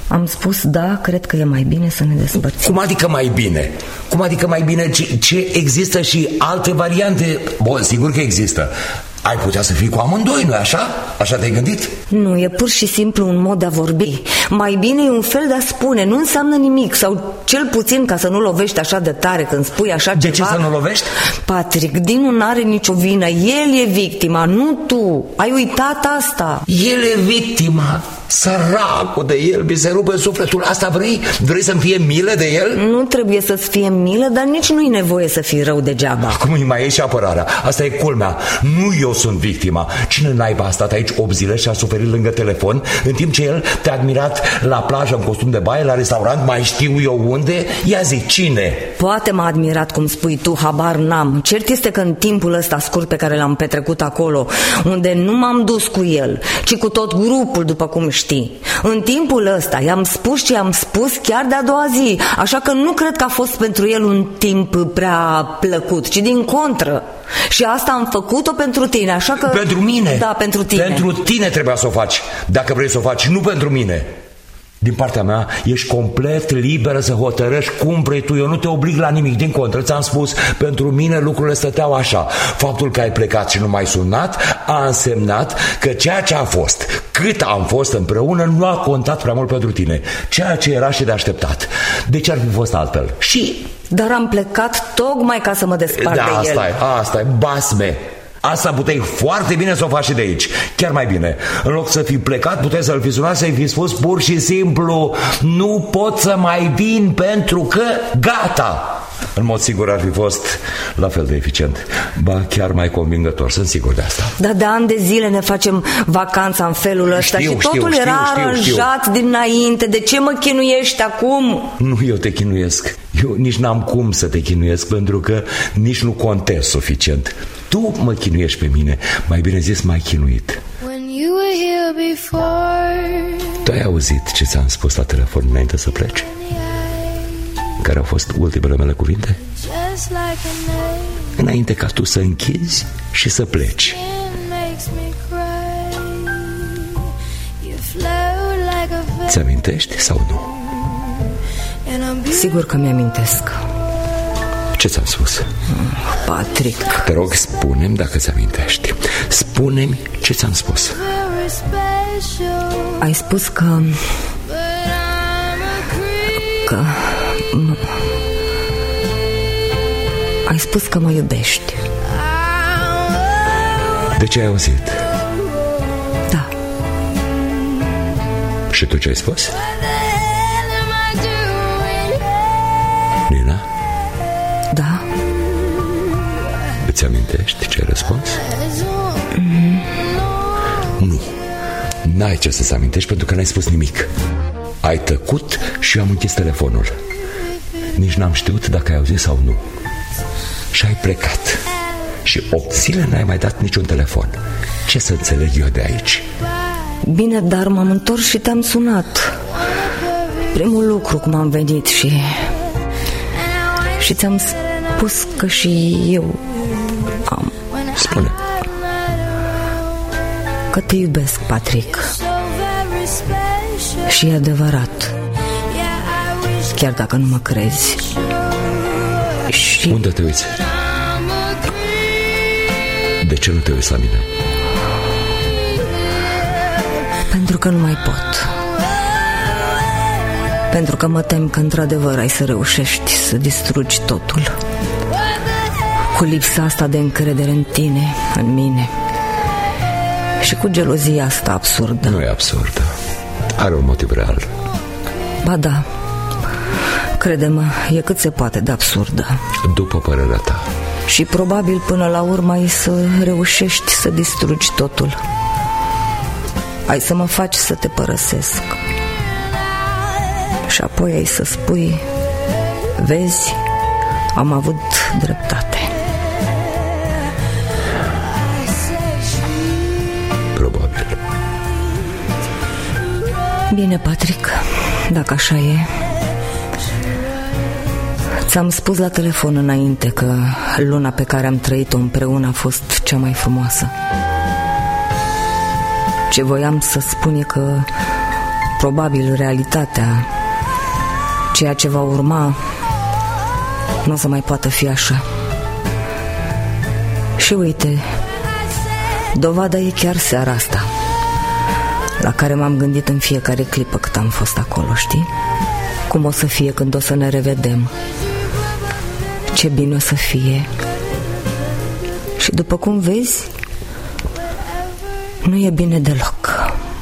Am spus, da, cred că e mai bine să ne despărțim. Cum adică mai bine? Cum adică mai bine? Ce, ce există și alte variante? Bun, sigur că există. Ai putea să fii cu amândoi, nu-i așa? Așa te-ai gândit? Nu, e pur și simplu un mod de a vorbi. Mai bine e un fel de a spune, nu înseamnă nimic. Sau cel puțin ca să nu lovești așa de tare când spui așa de ceva. De ce să nu lovești? Patrick, Dinu n-are nicio vină. El e victima, nu tu. Ai uitat asta. El e victima. Săracul de el, mi se rupe sufletul. Asta vrei? Vrei să-mi fie milă de el? Nu trebuie să-ți fie milă, dar nici nu-i nevoie să fii rău degeaba. Acum îi mai e și apărarea. Asta e culmea. Nu eu sunt victima. Cine naiba a stat aici opt zile și a suferit lângă telefon, în timp ce el te-a admirat la plajă în costum de baie, la restaurant, mai știu eu unde? Ia zi, cine? Poate m-a admirat, cum spui tu, habar n-am. Cert este că în timpul ăsta scurt pe care l-am petrecut acolo, unde nu m-am dus cu el, ci cu tot grupul, după cum știi, în timpul ăsta i-am spus ce i-am spus chiar de-a doua zi. Așa că nu cred că a fost pentru el un timp prea plăcut, ci din contră. Și asta am făcut-o pentru tine, așa că... Pentru mine? Da, pentru tine. Pentru tine trebuia să o faci, dacă vrei să o faci, nu pentru mine. Din partea mea, ești complet liberă să hotărăști cum vrei tu. Eu nu te oblig la nimic, din contră, ți-am spus, pentru mine lucrurile stăteau așa. Faptul că ai plecat și nu m-ai sunat a însemnat că ceea ce a fost, cât am fost împreună, nu a contat prea mult pentru tine. Ceea ce era și de așteptat. De ce ar fi fost altfel? Și... Dar am plecat tocmai ca să mă despart da, de el. asta e, asta e, basme. Asta puteai foarte bine să o faci și de aici. Chiar mai bine. În loc să fi plecat, puteai să-l fi sunat, să-i fi spus pur și simplu: nu pot să mai vin pentru că gata. În mod sigur ar fi fost la fel de eficient. Ba chiar mai convingător, sunt sigur de asta. Dar de ani de zile ne facem vacanța în felul ăsta. Știu, și totul știu, era știu, aranjat știu. dinainte. De ce mă chinuiești acum? Nu, eu te chinuiesc. Eu nici n-am cum să te chinuiesc, pentru că nici nu contez suficient. Tu mă chinuiești pe mine. Mai bine zis, m-ai chinuit. Tu ai auzit ce ți-am spus la telefon înainte să pleci? Care au fost ultimele mele cuvinte? Înainte ca tu să închizi și să pleci. Ți-amintești sau nu? Sigur că mi-amintesc. Ce ți-am spus? Patrick, te rog, spune-mi dacă ți-amintești. Spune-mi ce ți-am spus. Ai spus că Că m- Ai spus că mă iubești. De ce ai auzit? Da. Și tu ce ai spus? Nina? Da. Îți amintești ce ai răspuns? Mm-hmm. Nu. N-ai ce să-ți amintești, pentru că n-ai spus nimic. Ai tăcut și eu am închis telefonul. Nici n-am știut dacă ai auzit sau nu. Și ai plecat. Și opt zile n-ai mai dat niciun telefon. Ce să înțeleg eu de aici? Bine, dar m-am întors și te-am sunat. Primul lucru cum am venit și Și ți-am spus că și eu am... Spune. Că te iubesc, Patrick. Și e adevărat. Chiar dacă nu mă crezi. Și... Unde te uiți? De ce nu te uiți la mine? Pentru că nu mai pot. Pentru că mă tem că într-adevăr ai să reușești să distrugi totul. Cu lipsa asta de încredere în tine, în mine. Și cu gelozia asta absurdă. Nu e absurdă. Are un motiv real. Ba da. Crede-mă, e cât se poate de absurdă. După părerea ta. Și probabil până la urmă ai să reușești să distrugi totul. Ai să mă faci să te părăsesc. Și apoi ai să spui: vezi, am avut dreptate. Probabil. Bine, Patrick, dacă așa e. Ți-am spus la telefon înainte că luna pe care am trăit-o împreună a fost cea mai frumoasă. Ce voiam să spun e că Probabil realitatea, ceea ce va urma, nu o să mai poată fi așa. Și uite, dovada e chiar seara asta, la care m-am gândit în fiecare clipă cât am fost acolo, știi? Cum o să fie când o să ne revedem, ce bine o să fie. Și după cum vezi, nu e bine deloc.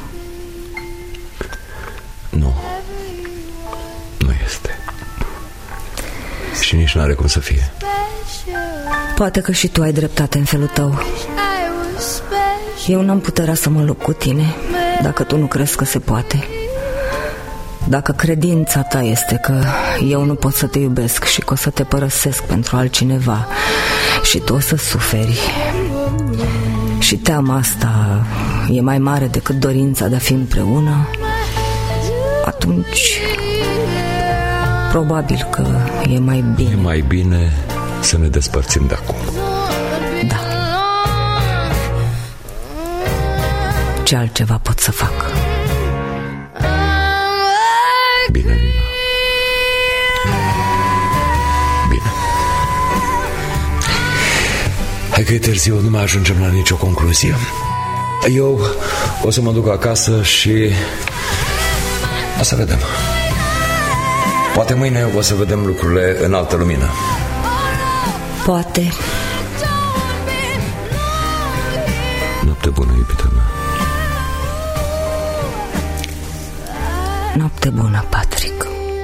Nu. Nu este. Și nici nu are cum să fie. Poate că și tu ai dreptate în felul tău. Eu n-am puterea să mă lupt cu tine dacă tu nu crezi că se poate. Dacă credința ta este că eu nu pot să te iubesc și că o să te părăsesc pentru altcineva și tu o să suferi, și teama asta e mai mare decât dorința de a fi împreună, atunci probabil că e mai bine. E mai bine să ne despărțim de acum. Da. Ce altceva pot să fac? Bine, Nina. Bine. Hai că e târziu, nu mai ajungem la nicio concluzie. Eu o să mă duc acasă și o să vedem. Poate mâine o să vedem lucrurile în altă lumină. Poate. Noapte bună, iubita mea. Noapte bună, Patrick.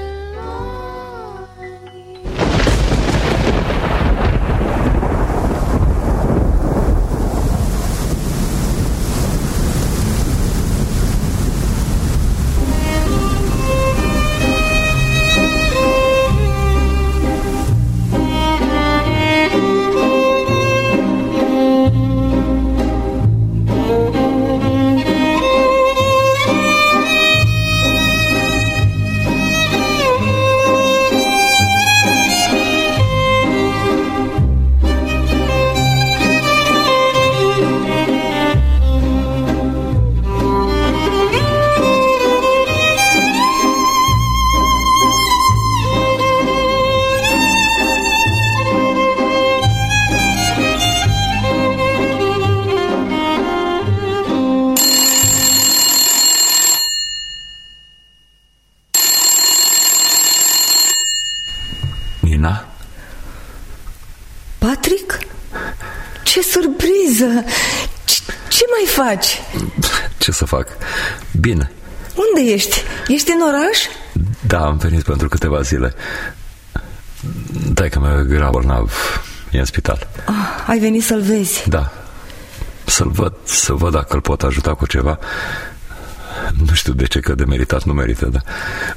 Nina? Patrick? Ce surpriză! Ce, ce mai faci? Ce să fac? Bine. Unde ești? Ești în oraș? Da, am venit pentru câteva zile. Taică-mea era bolnav. E în spital. Ah, ai venit să-l vezi? Da. Să-l văd, să văd dacă îl pot ajuta cu ceva. Nu știu de ce, că de meritat nu merită, dar...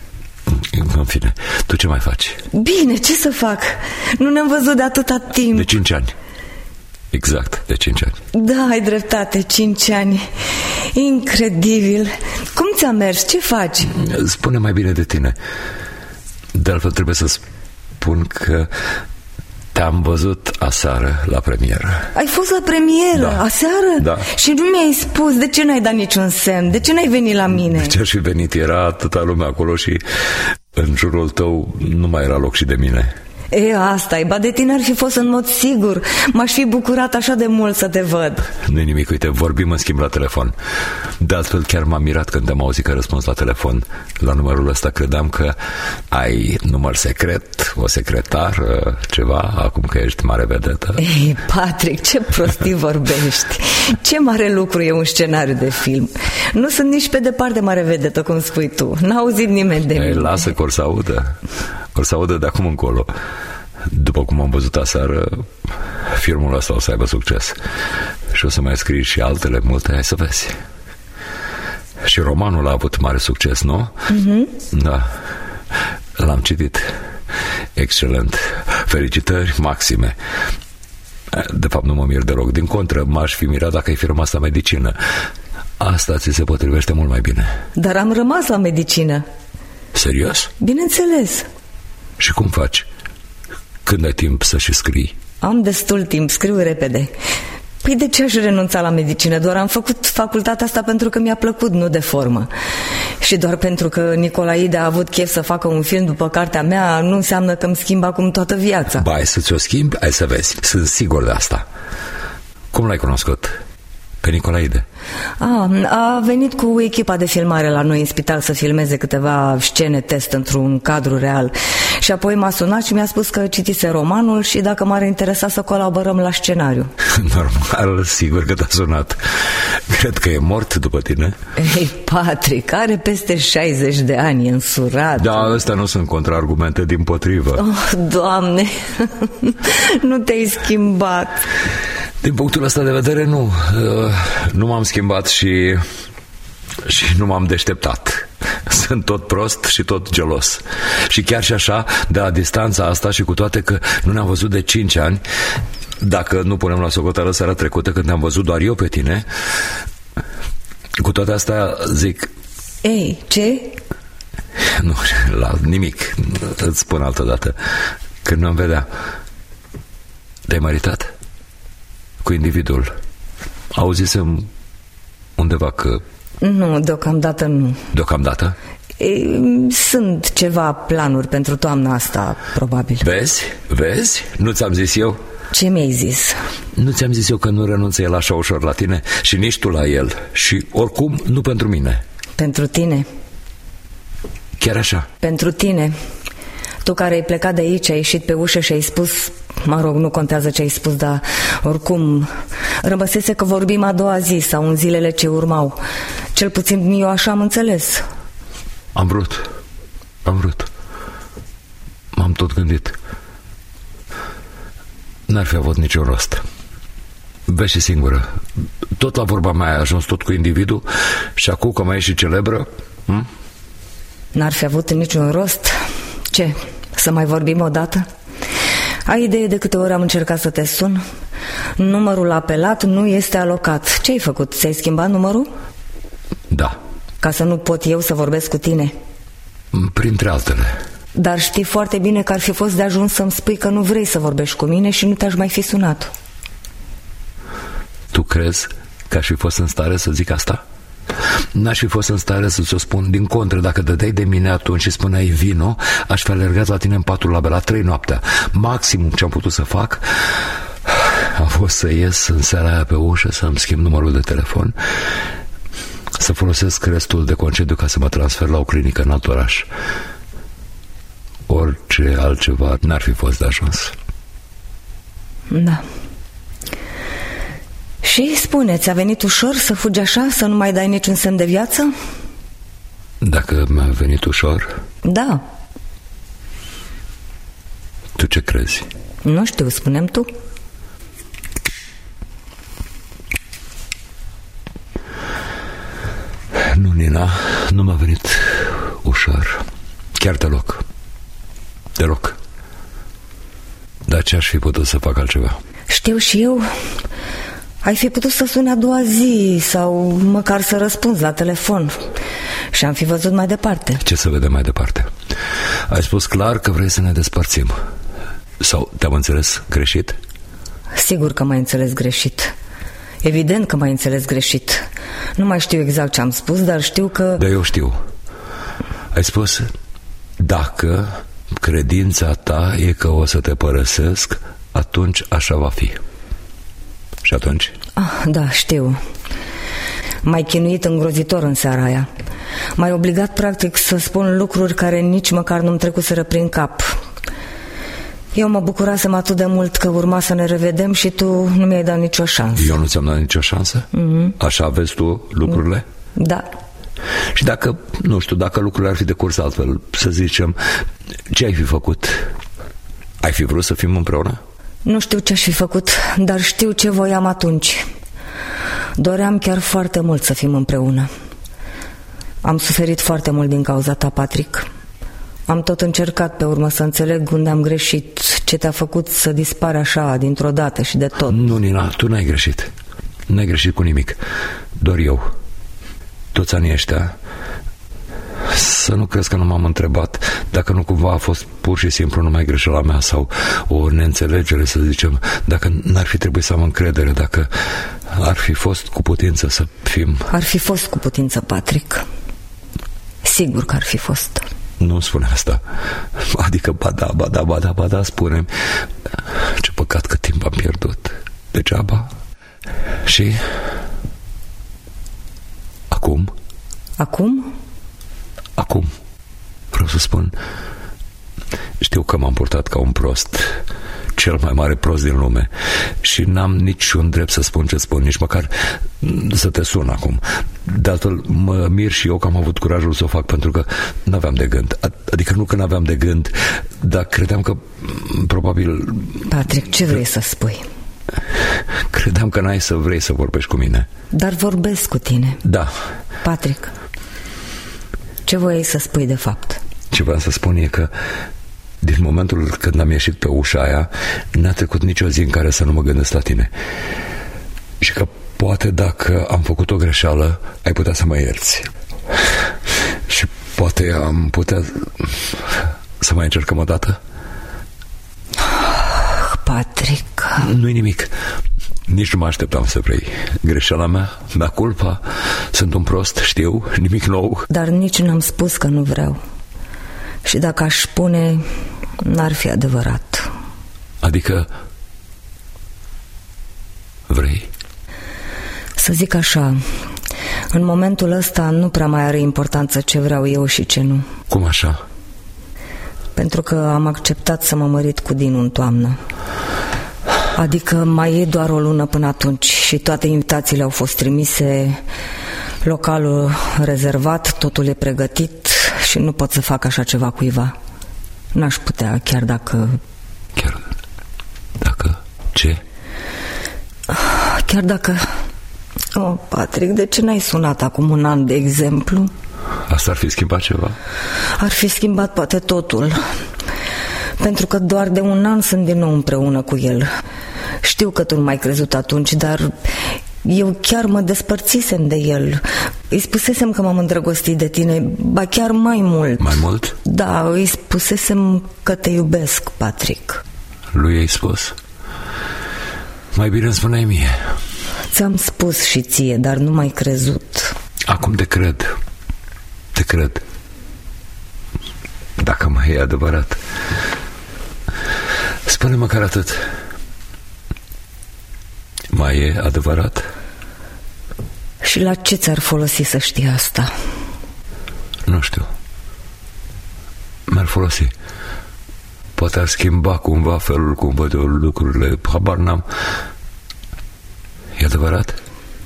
În fine, tu ce mai faci? Bine, ce să fac? Nu ne-am văzut de atâta timp. De cinci ani. Exact, de cinci ani. Da, ai dreptate, cinci ani. Incredibil. Cum ți-a mers? Ce faci? Spune mai bine de tine. De altfel trebuie să spun că te-am văzut aseară la premieră. Ai fost la premieră? Da. Aseară? Da. Și nu mi-ai spus? De ce n-ai dat niciun semn? De ce n-ai venit la mine? De ce aș fi venit? Era atâta lume acolo și în jurul tău nu mai era loc și de mine. E, asta e, ba de tine ar fi fost în mod sigur. M-aș fi bucurat așa de mult să te văd. Nu-i nimic, uite, vorbim în schimb la telefon. De altfel chiar m-am mirat când am auzit că răspuns la telefon. La numărul ăsta credeam că ai număr secret, o secretară, ceva, acum că ești mare vedetă. Ei, Patrick, ce prostii vorbești. Ce mare lucru e un scenariu de film. Nu sunt nici pe departe mare vedetă, cum spui tu. N-a auzit nimeni de Ei, mine. lasă că or să audă. Or să audă de acum încolo. După cum am văzut aseară, filmul ăsta o să aibă succes. Și o să mai scrii și altele multe, hai să vezi. Și romanul a avut mare succes, nu? Mm-hmm. Da. L-am citit. Excelent. Felicitări maxime. De fapt nu mă mir deloc. Din contră, m-aș fi mirat dacă ai fi rămas la medicină. Asta ți se potrivește mult mai bine. Dar am rămas la medicină. Serios? Bineînțeles. Și cum faci? Când ai timp să și scrii? Am destul timp, scriu repede. Păi de ce aș renunța la medicină? Doar am făcut facultatea asta pentru că mi-a plăcut, nu de formă. Și doar pentru că Nicolaide a avut chef să facă un film după cartea mea, nu înseamnă că îmi schimb acum toată viața. Ba, ai să ți-o schimbi? Hai să vezi, sunt sigur de asta. Cum l-ai cunoscut? Pe Nicolaide? A, a venit cu echipa de filmare la noi în spital să filmeze câteva scene test într-un cadru real. Și apoi m-a sunat și mi-a spus că citise romanul și dacă m-ar interesa să colaborăm la scenariu. Normal, sigur că t-a sunat. Cred că e mort după tine. Ei, Patrick, are peste șaizeci de ani, e însurat. Da, astea nu sunt contraargumente, dimpotrivă. Oh, Doamne, nu te-ai schimbat. Din punctul ăsta de vedere, nu. Nu m-am schimbat și, și nu m-am deșteptat. Sunt tot prost și tot gelos. Și chiar și așa, de la distanța asta și cu toate că nu ne-am văzut de cinci ani, dacă nu punem la socoteală seara trecută când ne-am văzut doar eu pe tine, cu toate astea zic... Ei, ce? Nu, la nimic. Îți spun altă dată. Când nu-mi vedea. Te-ai măritat? Cu individul. Auzisem undeva că... Nu, deocamdată nu. Deocamdată? E, sunt ceva planuri pentru toamna asta, probabil. Vezi? Vezi? Nu ți-am zis eu? Ce mi-ai zis? Nu ți-am zis eu că nu renunță el așa ușor la tine? Și nici tu la el. Și oricum nu pentru mine. Pentru tine? Chiar așa? Pentru tine. Tu care ai plecat de aici, ai ieșit pe ușă și ai spus... Mă rog, nu contează ce ai spus, dar oricum rămăsese că vorbim a doua zi sau în zilele ce urmau. Cel puțin eu așa am înțeles. Am vrut. Am vrut. M-am tot gândit. N-ar fi avut niciun rost. Vezi și singură. Tot la vorba mea ai ajuns tot cu individul și acum că mai ești și celebră, hm? N-ar fi avut niciun rost. Ce? Să mai vorbim o dată? Ai idee de câte ori am încercat să te sun? Numărul apelat nu este alocat. Ce ai făcut? Ți-ai schimbat numărul? Da. Ca să nu pot eu să vorbesc cu tine? Printre altele. Dar știi foarte bine că ar fi fost de ajuns să-mi spui că nu vrei să vorbești cu mine și nu te-aș mai fi sunat. Tu crezi că aș fi fost în stare să zic asta? N-aș fi fost în stare să ți-o spun. Din contră, dacă dădeai de mine atunci și spuneai vino, aș fi alergat la tine în patul la la trei noaptea. Maximum ce am putut să fac a fost să ies în seara aia pe ușă, să-mi schimb numărul de telefon, să folosesc restul de concediu ca să mă transfer la o clinică în alt oraș. Orice altceva n-ar fi fost de ajuns. Da. Și spune, ți-a venit ușor să fugi așa, să nu mai dai niciun semn de viață? Dacă mi-a venit ușor? Da. Tu ce crezi? Nu știu, spune-mi tu. Nu, Nina, nu mi-a venit ușor. Chiar deloc. Deloc. Dar ce aș fi putut să fac altceva? Știu și eu. Ai fi putut să suni a doua zi sau măcar să răspunzi la telefon și am fi văzut mai departe. Ce să vedem mai departe? Ai spus clar că vrei să ne despărțim. Sau te-am înțeles greșit? Sigur că m-ai înțeles greșit. Evident că m-ai înțeles greșit. Nu mai știu exact ce am spus, dar știu că... Da, eu știu. Ai spus, dacă credința ta e că o să te părăsesc, atunci așa va fi. Și atunci? Ah, da, știu. M-ai chinuit îngrozitor în seara aia. M-ai obligat practic să spun lucruri care nici măcar nu-mi trecuseră prin cap. Eu mă bucurasem atât de mult că urma să ne revedem și tu nu mi-ai dat nicio șansă. Eu nu ți-am dat nicio șansă? Mm-hmm. Așa vezi tu lucrurile? Da. Și dacă, nu știu, dacă lucrurile ar fi de curs altfel, să zicem, ce ai fi făcut? Ai fi vrut să fim împreună? Nu știu ce aș fi făcut, dar știu ce voiam atunci. Doream chiar foarte mult să fim împreună. Am suferit foarte mult din cauza ta, Patrick. Am tot încercat pe urmă să înțeleg unde am greșit, ce te-a făcut să dispari așa dintr-o dată și de tot. Nu, Nina, tu n-ai greșit. N-ai greșit cu nimic. Doar eu. Toți anii ăștia, să nu crezi că nu m-am întrebat dacă nu cumva a fost pur și simplu numai greșeala mea sau o neînțelegere, să zicem, dacă n-ar fi trebuit să am încredere, dacă ar fi fost cu putință să fim... Ar fi fost cu putință, Patrick. Sigur că ar fi fost. Nu spune asta. Adică, ba da, ba da, ba da, ba da, spune. Ce păcat că timp am pierdut. Degeaba. Și acum? Acum? Acum vreau să spun, știu că m-am purtat ca un prost, cel mai mare prost din lume, și n-am niciun drept să spun ce spun, nici măcar să te sun acum. De altfel, mă mir și eu că am avut curajul să o fac, pentru că n-aveam de gând. Adică nu că n-aveam de gând, dar credeam că probabil... Patrick, ce vrei să spui? Credeam că n-ai să vrei să vorbești cu mine. Dar vorbesc cu tine. Da. Patrick, ce voiai să spui de fapt? Ce vreau să spun e că din momentul când am ieșit pe ușa aia, n-a trecut nicio zi în care să nu mă gândesc la tine. Și că poate dacă am făcut o greșeală, ai putea să mă ierți. Și poate am putea să mai încercăm o dată? Patrick, nu-i nimic. Nici nu mă așteptam să vrei. Greșeala mea, mea culpa. Sunt un prost, știu, nimic nou. Dar nici n-am spus că nu vreau. Și dacă aș spune, n-ar fi adevărat. Adică vrei? Să zic așa, în momentul ăsta nu prea mai are importanță ce vreau eu și ce nu. Cum așa? Pentru că am acceptat să mă mărit cu Dinu în toamnă. Adică mai e doar o lună până atunci și toate invitațiile au fost trimise, localul rezervat, totul e pregătit și nu pot să fac așa ceva cuiva. N-aș putea, chiar dacă... Chiar dacă... Ce? Chiar dacă... Oh, Patrick, de ce n-ai sunat acum un an, de exemplu? Asta ar fi schimbat ceva? Ar fi schimbat poate totul. Pentru că doar de un an sunt din nou împreună cu el. Știu că tu nu m-ai crezut atunci, dar eu chiar mă despărțisem de el. Îi spusesem că m-am îndrăgostit de tine, ba chiar mai mult. Mai mult? Da, îi spusesem că te iubesc, Patrick. Lui ai spus? Mai bine îmi spuneai mie. Ți-am spus și ție, dar nu m-ai crezut. Acum te cred. Te cred. Dacă mai e adevărat. Spune măcar atât. Mai e adevărat? Și la ce ți-ar folosi să știi asta? Nu știu. Mi-ar folosi. Poate ar schimba cumva felul cum văd eu lucrurile. Habar n-am. E adevărat?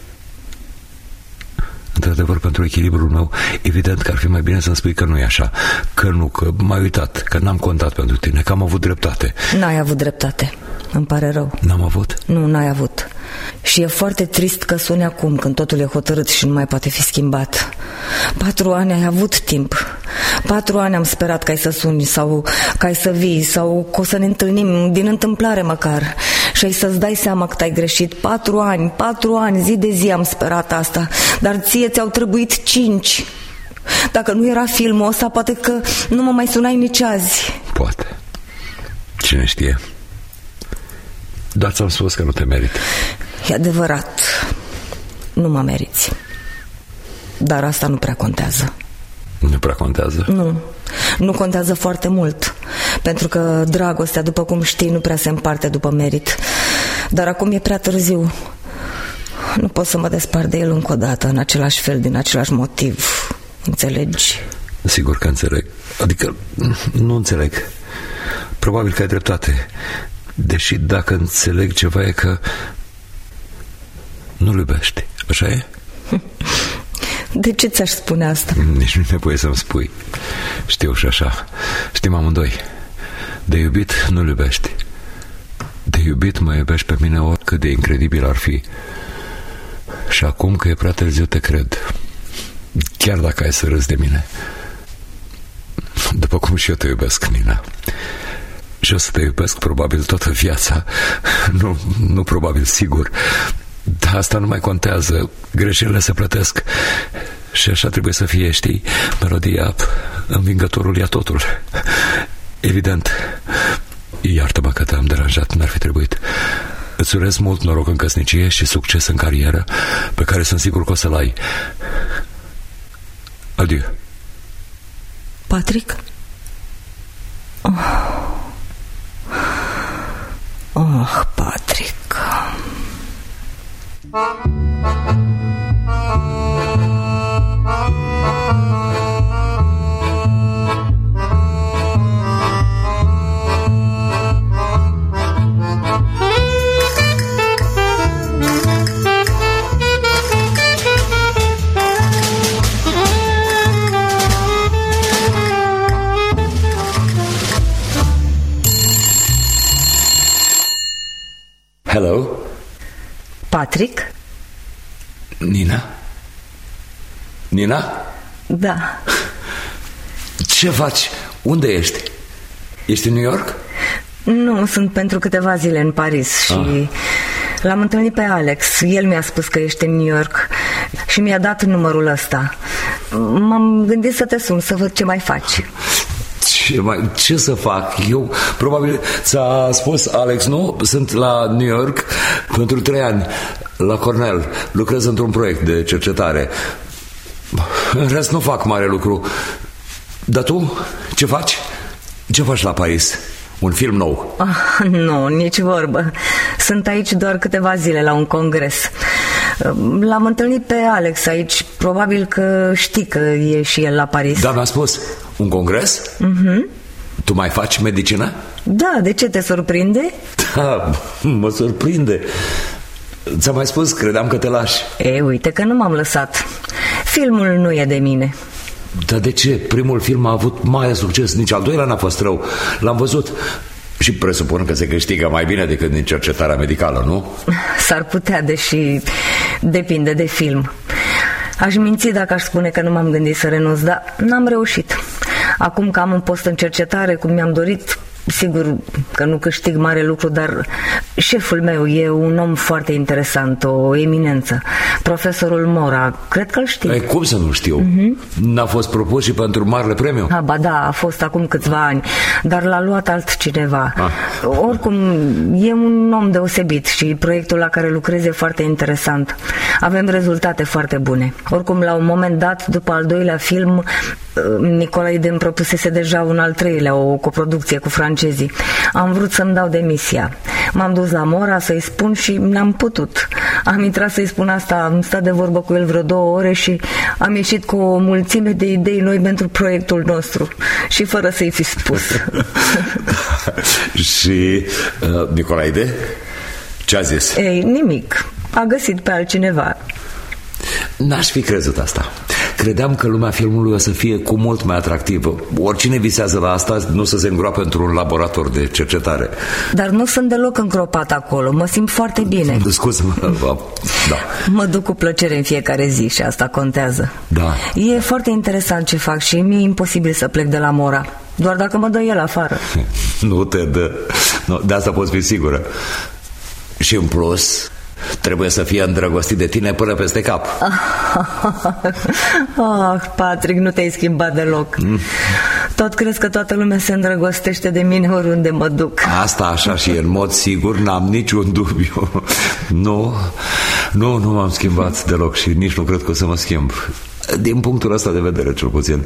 Într-adevăr, pentru echilibrul meu, evident că ar fi mai bine să-mi spui că nu e așa. Că nu, că m-ai uitat, că n-am contat pentru tine, că am avut dreptate. N-ai avut dreptate, îmi pare rău. N-am avut? Nu, n-ai avut. Și e foarte trist că suni acum, când totul e hotărât și nu mai poate fi schimbat. Patru ani ai avut timp. Patru ani am sperat că ai să suni sau că ai să vii sau că o să ne întâlnim din întâmplare măcar și ai să-ți dai seama că ai greșit. Patru ani, patru ani, zi de zi am sperat asta, dar ție ți-au trebuit cinci. Dacă nu era filmul ăsta, poate că nu mă mai sunai nici azi. Poate. Cine știe. Dar ți-am spus că nu te merit. E adevărat. Nu mă meriți. Dar asta nu prea contează. Nu prea contează? Nu, nu contează foarte mult. Pentru că dragostea, după cum știi, nu prea se împarte după merit. Dar acum e prea târziu. Nu pot să mă despart de el încă o dată, în același fel, din același motiv. Înțelegi? Sigur că înțeleg. Adică nu înțeleg. Probabil că ai dreptate. Deși dacă înțeleg ceva e că nu-l iubești. Așa e? De ce ți-aș spune asta? Nici nu e nevoie să-mi spui. Știu și așa. Știm amândoi. De iubit nu-l iubești. De iubit mă iubești pe mine oricât de incredibil ar fi. Și acum că e prea târziu te cred. Chiar dacă ai să râzi de mine. După cum și eu te iubesc, Nina. Și o să te iubesc probabil toată viața. Nu, nu probabil, sigur. Dar asta nu mai contează. Greșelile se plătesc. Și așa trebuie să fie, știi? Melodia, învingătorul ia totul. Evident. Iartă-mă că te-am deranjat, n-ar fi trebuit. Îți urez mult noroc în căsnicie și succes în carieră, pe care sunt sigur că o să-l ai. Adieu. Patrick? Oh, oh Patrick. Hello? Patrick? Nina? Nina? Da. Ce faci? Unde ești? Ești în New York? Nu, sunt pentru câteva zile în Paris și ah. l-am întâlnit pe Alex. El mi-a spus că ești în New York și mi-a dat numărul ăsta. M-am gândit să te sun, să văd ce mai faci. Ce, mai, ce să fac? Eu, probabil, ți-a spus Alex, nu? Sunt la New York pentru trei ani, la Cornell. Lucrez într-un proiect de cercetare. În rest nu fac mare lucru. Dar tu, ce faci? Ce faci la Paris? Un film nou? Ah, nu, nici vorbă. Sunt aici doar câteva zile la un congres. L-am întâlnit pe Alex aici. Probabil că știi că e și el la Paris. Da, mi-a spus. Un congres? Mhm. Tu mai faci medicină? Da, de ce te surprinde? Da, mă surprinde. Ți-am mai spus, credeam că te lași. E, uite că nu m-am lăsat. Filmul nu e de mine. Dar de ce? Primul film a avut mare succes. Nici al doilea n-a fost rău. L-am văzut. Și presupun că se câștigă mai bine decât din cercetarea medicală, nu? S-ar putea, deși depinde de film. Aș minți dacă aș spune că nu m-am gândit să renunț, dar n-am reușit. Acum că am un post în cercetare, cum mi-am dorit, sigur că nu câștig mare lucru, dar șeful meu e un om foarte interesant, o eminență. Profesorul Mora, cred că-l știi. Ei, cum să nu știu? Uh-huh. N-a fost propus și pentru marele premiu? Ah, ba da, a fost acum câțiva ani, dar l-a luat altcineva. Ah. Oricum, e un om deosebit și proiectul la care lucrez e foarte interesant. Avem rezultate foarte bune. Oricum, la un moment dat, după al doilea film, Nicolae îmi propusese deja un al treilea, o coproducție cu francezii. Am vrut să-mi dau demisia. M-am dus la Mora să-i spun și n-am putut. Am intrat să-i spun asta, am stat de vorbă cu el vreo două ore și am ieșit cu o mulțime de idei noi pentru proiectul nostru și fără să-i fi spus. Și uh, Nicolae, ce a zis? Ei, nimic. A găsit pe altcineva. N-aș fi crezut asta. Credeam că lumea filmului o să fie cu mult mai atractivă. Oricine visează la asta, nu să se îngroape într-un laborator de cercetare. Dar nu sunt deloc îngropat acolo. Mă simt foarte bine. Scuze-mă, da. Mă duc cu plăcere în fiecare zi și asta contează. Da. E foarte interesant ce fac și mi-e imposibil să plec de la Mora. Doar dacă mă dă el afară. Nu te dă. De asta poți fi sigură. Și în plus, trebuie să fie îndrăgostit de tine până peste cap. Ah, Patrick, nu te-ai schimbat deloc. mm. Tot crezi că toată lumea se îndrăgostește de mine oriunde mă duc. Asta așa și în mod sigur, n-am niciun dubiu. Nu, nu, nu m-am schimbat deloc și nici nu cred că o să mă schimb. Din punctul ăsta de vedere, cel puțin.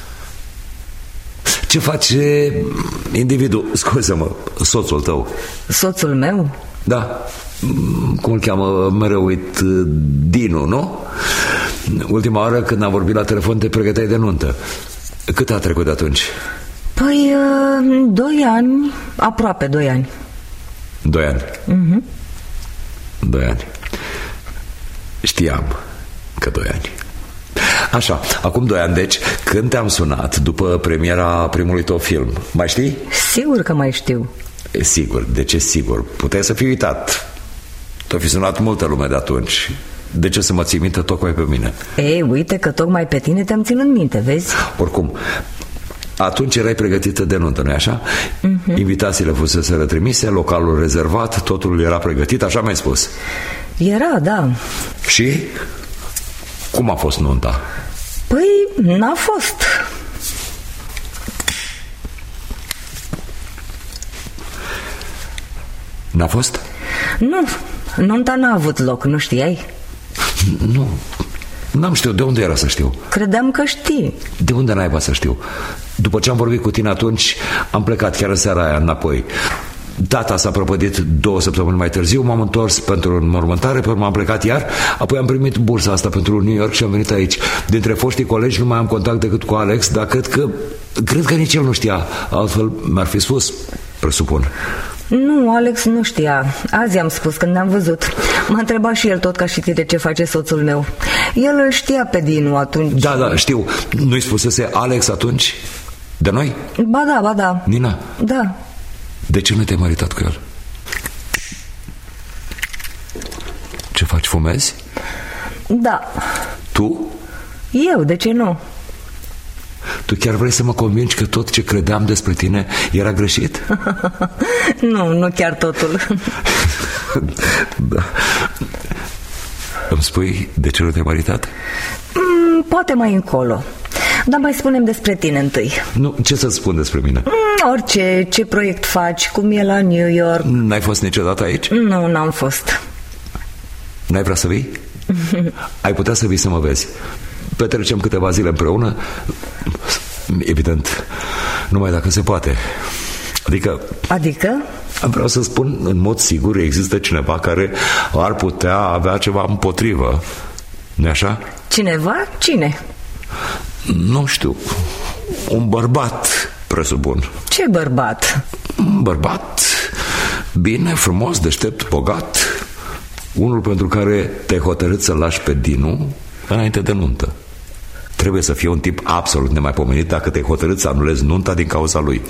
Ce face individul, scuze-mă, soțul tău? Soțul meu? Da. Cum îl cheamă, mereu uit, Dinu, nu? Ultima oară când am vorbit la telefon te pregăteai de nuntă. Cât a trecut de atunci? Păi, doi ani, aproape doi ani. Doi ani? Mhm. Doi ani. Știam că doi ani. Așa, acum doi ani, deci, când te-am sunat după premiera primului tău film, mai știi? Sigur că mai știu. E sigur, de ce sigur? Puteai să fi uitat. T-a fi sunat multă lume de atunci. De ce să mă ții minte tocmai pe mine? Ei, uite că tocmai pe tine te-am ținut minte, vezi? Oricum, atunci erai pregătită de nuntă, nu-i așa? Uh-huh. Invitațiile fusese retrimise, localul rezervat, totul era pregătit, așa mi-ai spus. Era, da. Și? Cum a fost nunta? Păi, n-a fost. N-a fost? Nu, nunta n-a avut loc, nu știai? Nu, N-am știut, de unde era să știu? Credeam că știi. De unde naiba să știu? După ce am vorbit cu tine atunci, am plecat chiar în seara aia înapoi. Data s-a prăpădit două săptămâni mai târziu, m-am întors pentru înmormântare, pe urmă am plecat iar, apoi am primit bursa asta pentru New York și am venit aici. Dintre foștii colegi nu mai am contact decât cu Alex, dar cred că, cred că nici el nu știa, altfel mi-ar fi spus, presupun. Nu, Alex nu știa. Azi am spus când ne-am văzut. M-a întrebat și el tot ca și tine ce face soțul meu. El îl știa pe Dinu atunci. Da, da, știu. Nu-i spusese Alex atunci? De noi? Ba da, ba da. Nina? Da. De ce nu te-ai maritat cu el? Ce faci, fumezi? Da. Tu? Eu, de ce nu? Tu chiar vrei să mă convingi că tot ce credeam despre tine era greșit? Nu, nu chiar totul. Da. Îmi spui de ce nu te-ai maritat? Mm, poate mai încolo. Dar mai spunem despre tine întâi. Nu, ce să-ți spun despre mine? Mm, orice, ce proiect faci, cum e la New York. N-ai fost niciodată aici? Nu, n-am fost. N-ai vrea să vii? Ai putea să vii să mă vezi. Petrecem câteva zile împreună. Evident, numai dacă se poate. Adică... Adică? Vreau să spun, în mod sigur, există cineva care ar putea avea ceva împotrivă. Nu-i așa? Cineva? Cine? Nu știu. Un bărbat, presupun. Ce bărbat? Un bărbat bine, frumos, deștept, bogat. Unul pentru care te-ai hotărât să-l lași pe Dinu înainte de nuntă. Trebuie să fie un tip absolut nemaipomenit dacă te-ai hotărât să anulezi nunta din cauza lui.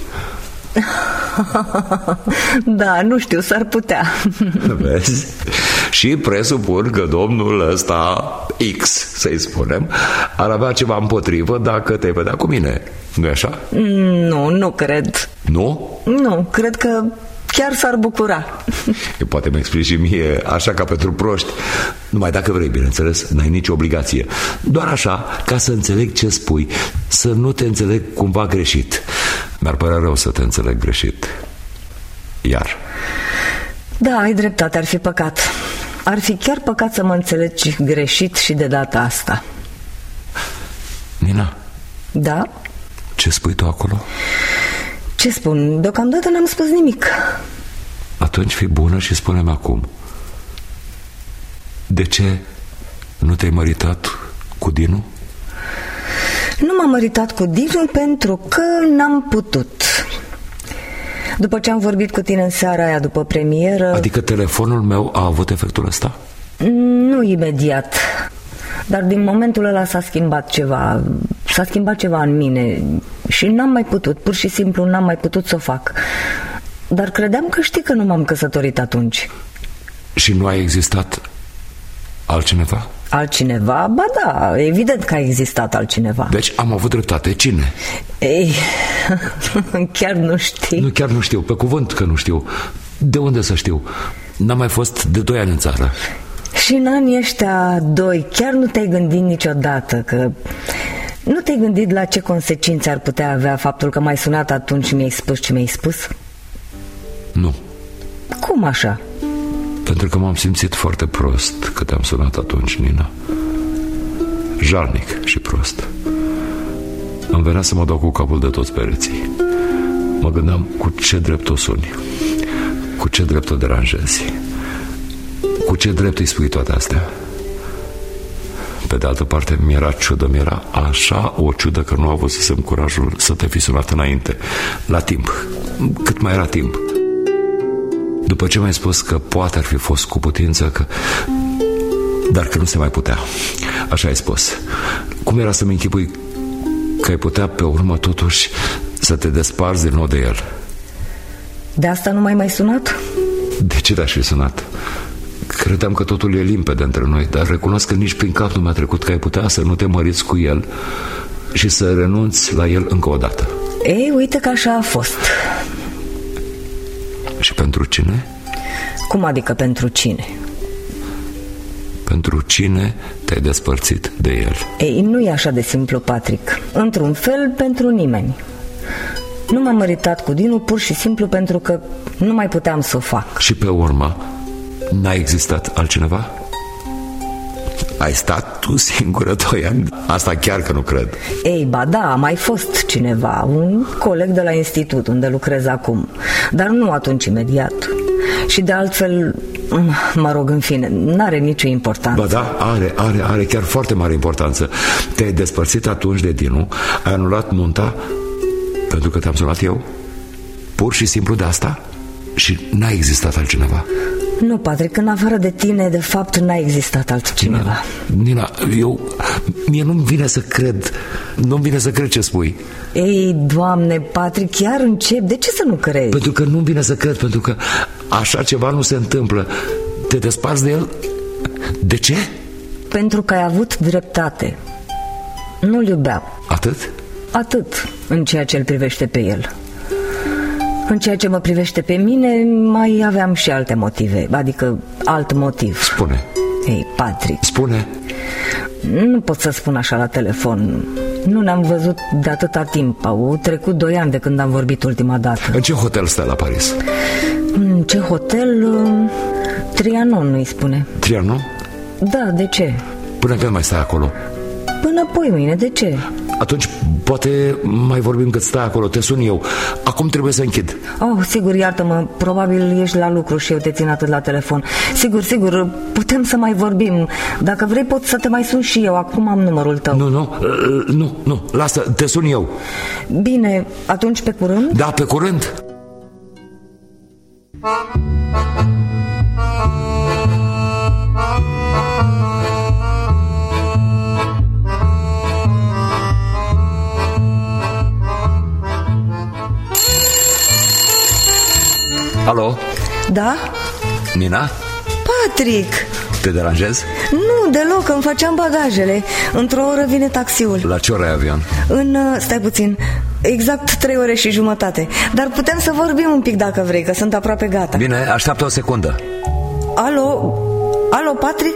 Da, nu știu, s-ar putea. Vezi? Și presupun că domnul ăsta X, să-i spunem, ar avea ceva împotrivă dacă te vedea cu mine. Nu-i așa? Nu, nu cred. Nu? Nu, cred că chiar s-ar bucura. E, poate mi explici și mie, așa ca pentru proști. Numai dacă vrei, bineînțeles, n-ai nicio obligație. Doar așa, ca să înțeleg ce spui, să nu te înțeleg cumva greșit. Mi-ar părea rău să te înțeleg greșit. Iar. Da, ai dreptate, ar fi păcat. Ar fi chiar păcat să mă înțelegi greșit și de data asta. Nina? Da? Ce spui tu acolo? Ce spun? Deocamdată n-am spus nimic. Atunci fii bună și spune-mi acum. De ce nu te-ai măritat cu Dinu? Nu m-am măritat cu Dinu pentru că n-am putut. După ce am vorbit cu tine în seara aia după premieră... Adică telefonul meu a avut efectul ăsta? Nu imediat. Dar din momentul ăla s-a schimbat ceva. S-a schimbat ceva în mine și n-am mai putut, pur și simplu n-am mai putut să o fac. Dar credeam că știi că nu m-am căsătorit atunci. Și nu a existat altcineva? Altcineva? Ba da, evident că a existat altcineva. Deci am avut dreptate. Cine? Ei, chiar nu știi. Nu, chiar nu știu, pe cuvânt că nu știu. De unde să știu? N-am mai fost de doi ani în țară. Și în anii ăștia doi chiar nu te-ai gândit niciodată că... Nu te-ai gândit la ce consecințe ar putea avea faptul că m-ai sunat atunci și mi-ai spus ce mi-ai spus? Nu. Cum așa? Pentru că m-am simțit foarte prost că te-am sunat atunci, Nina. Jalnic și prost. Îmi venea să mă dau cu capul de toți pereții. Mă gândeam cu ce drept o suni, cu ce drept o deranjezi, cu ce drept îi spui toate astea. Pe de altă parte, mi-era ciudă, mi-era așa o ciudă că nu avusesem curajul să te fi sunat înainte, la timp, cât mai era timp. După ce mi-ai spus că poate ar fi fost cu putință, că... dar că nu se mai putea. Așa ai spus. Cum era să-mi închipui că ai putea pe urmă totuși să te desparzi din nou de el? De asta nu m-ai mai sunat? De ce te-aș fi sunat? Credeam că totul e limpede între noi, dar recunosc că nici prin cap nu mi-a trecut că ai putea să nu te măriți cu el și să renunți la el încă o dată. Ei, uite că așa a fost. Și pentru cine? Cum adică pentru cine? Pentru cine te-ai despărțit de el? Ei, nu e așa de simplu, Patrick. Într-un fel, pentru nimeni. Nu m-am măritat cu Dinu pur și simplu pentru că nu mai puteam să o fac. Și pe urmă, n-a existat altcineva? Ai stat tu singură doi ani? Asta chiar că nu cred. Ei, ba da, a mai fost cineva, un coleg de la institut unde lucrez acum, dar nu atunci imediat. Și de altfel, mă rog, în fine, n-are nicio importanță. Ba da, are, are, are chiar foarte mare importanță. Te-ai despărțit atunci de Dinu, ai anulat nunta pentru că te-am sunat eu? Pur și simplu de asta? Și n-a existat altcineva? Nu, Patrick, în afară de tine, de fapt, n-a existat altcineva. Nina, eu, mie nu-mi vine să cred, nu-mi vine să cred ce spui. Ei, Doamne, Patrick, chiar încep, de ce să nu crezi? Pentru că nu-mi vine să cred, pentru că așa ceva nu se întâmplă. Te desparți de el? De ce? Pentru că ai avut dreptate. Nu-l iubeam. Atât? Atât, în ceea ce îl privește pe el. În ceea ce mă privește pe mine, mai aveam și alte motive, adică alt motiv. Spune. Ei, Patrick. Spune. Nu pot să spun așa la telefon. Nu ne-am văzut de atâta timp. Au trecut doi ani de când am vorbit ultima dată. În ce hotel stai la Paris? În ce hotel? Trianon, nu-i spune. Trianon? Da, de ce? Până când mai stai acolo? Până poi mâine, de ce? Atunci poate mai vorbim cât stai acolo, te sun eu. Acum trebuie să închid. Oh, sigur, iartă-mă, probabil ești la lucru și eu te țin atât la telefon. Sigur, sigur, putem să mai vorbim. Dacă vrei pot să te mai sun și eu, acum am numărul tău. Nu, nu, nu, nu, lasă, te sun eu. Bine, atunci pe curând? Da, pe curând. Alo? Da? Nina? Patrick! Te deranjez? Nu, deloc, îmi făceam bagajele. Într-o oră vine taxiul. La ce oră ai avion? În, stai puțin, exact trei ore și jumătate. Dar putem să vorbim un pic dacă vrei, că sunt aproape gata. Bine, așteaptă o secundă. Alo? Alo, Patrick?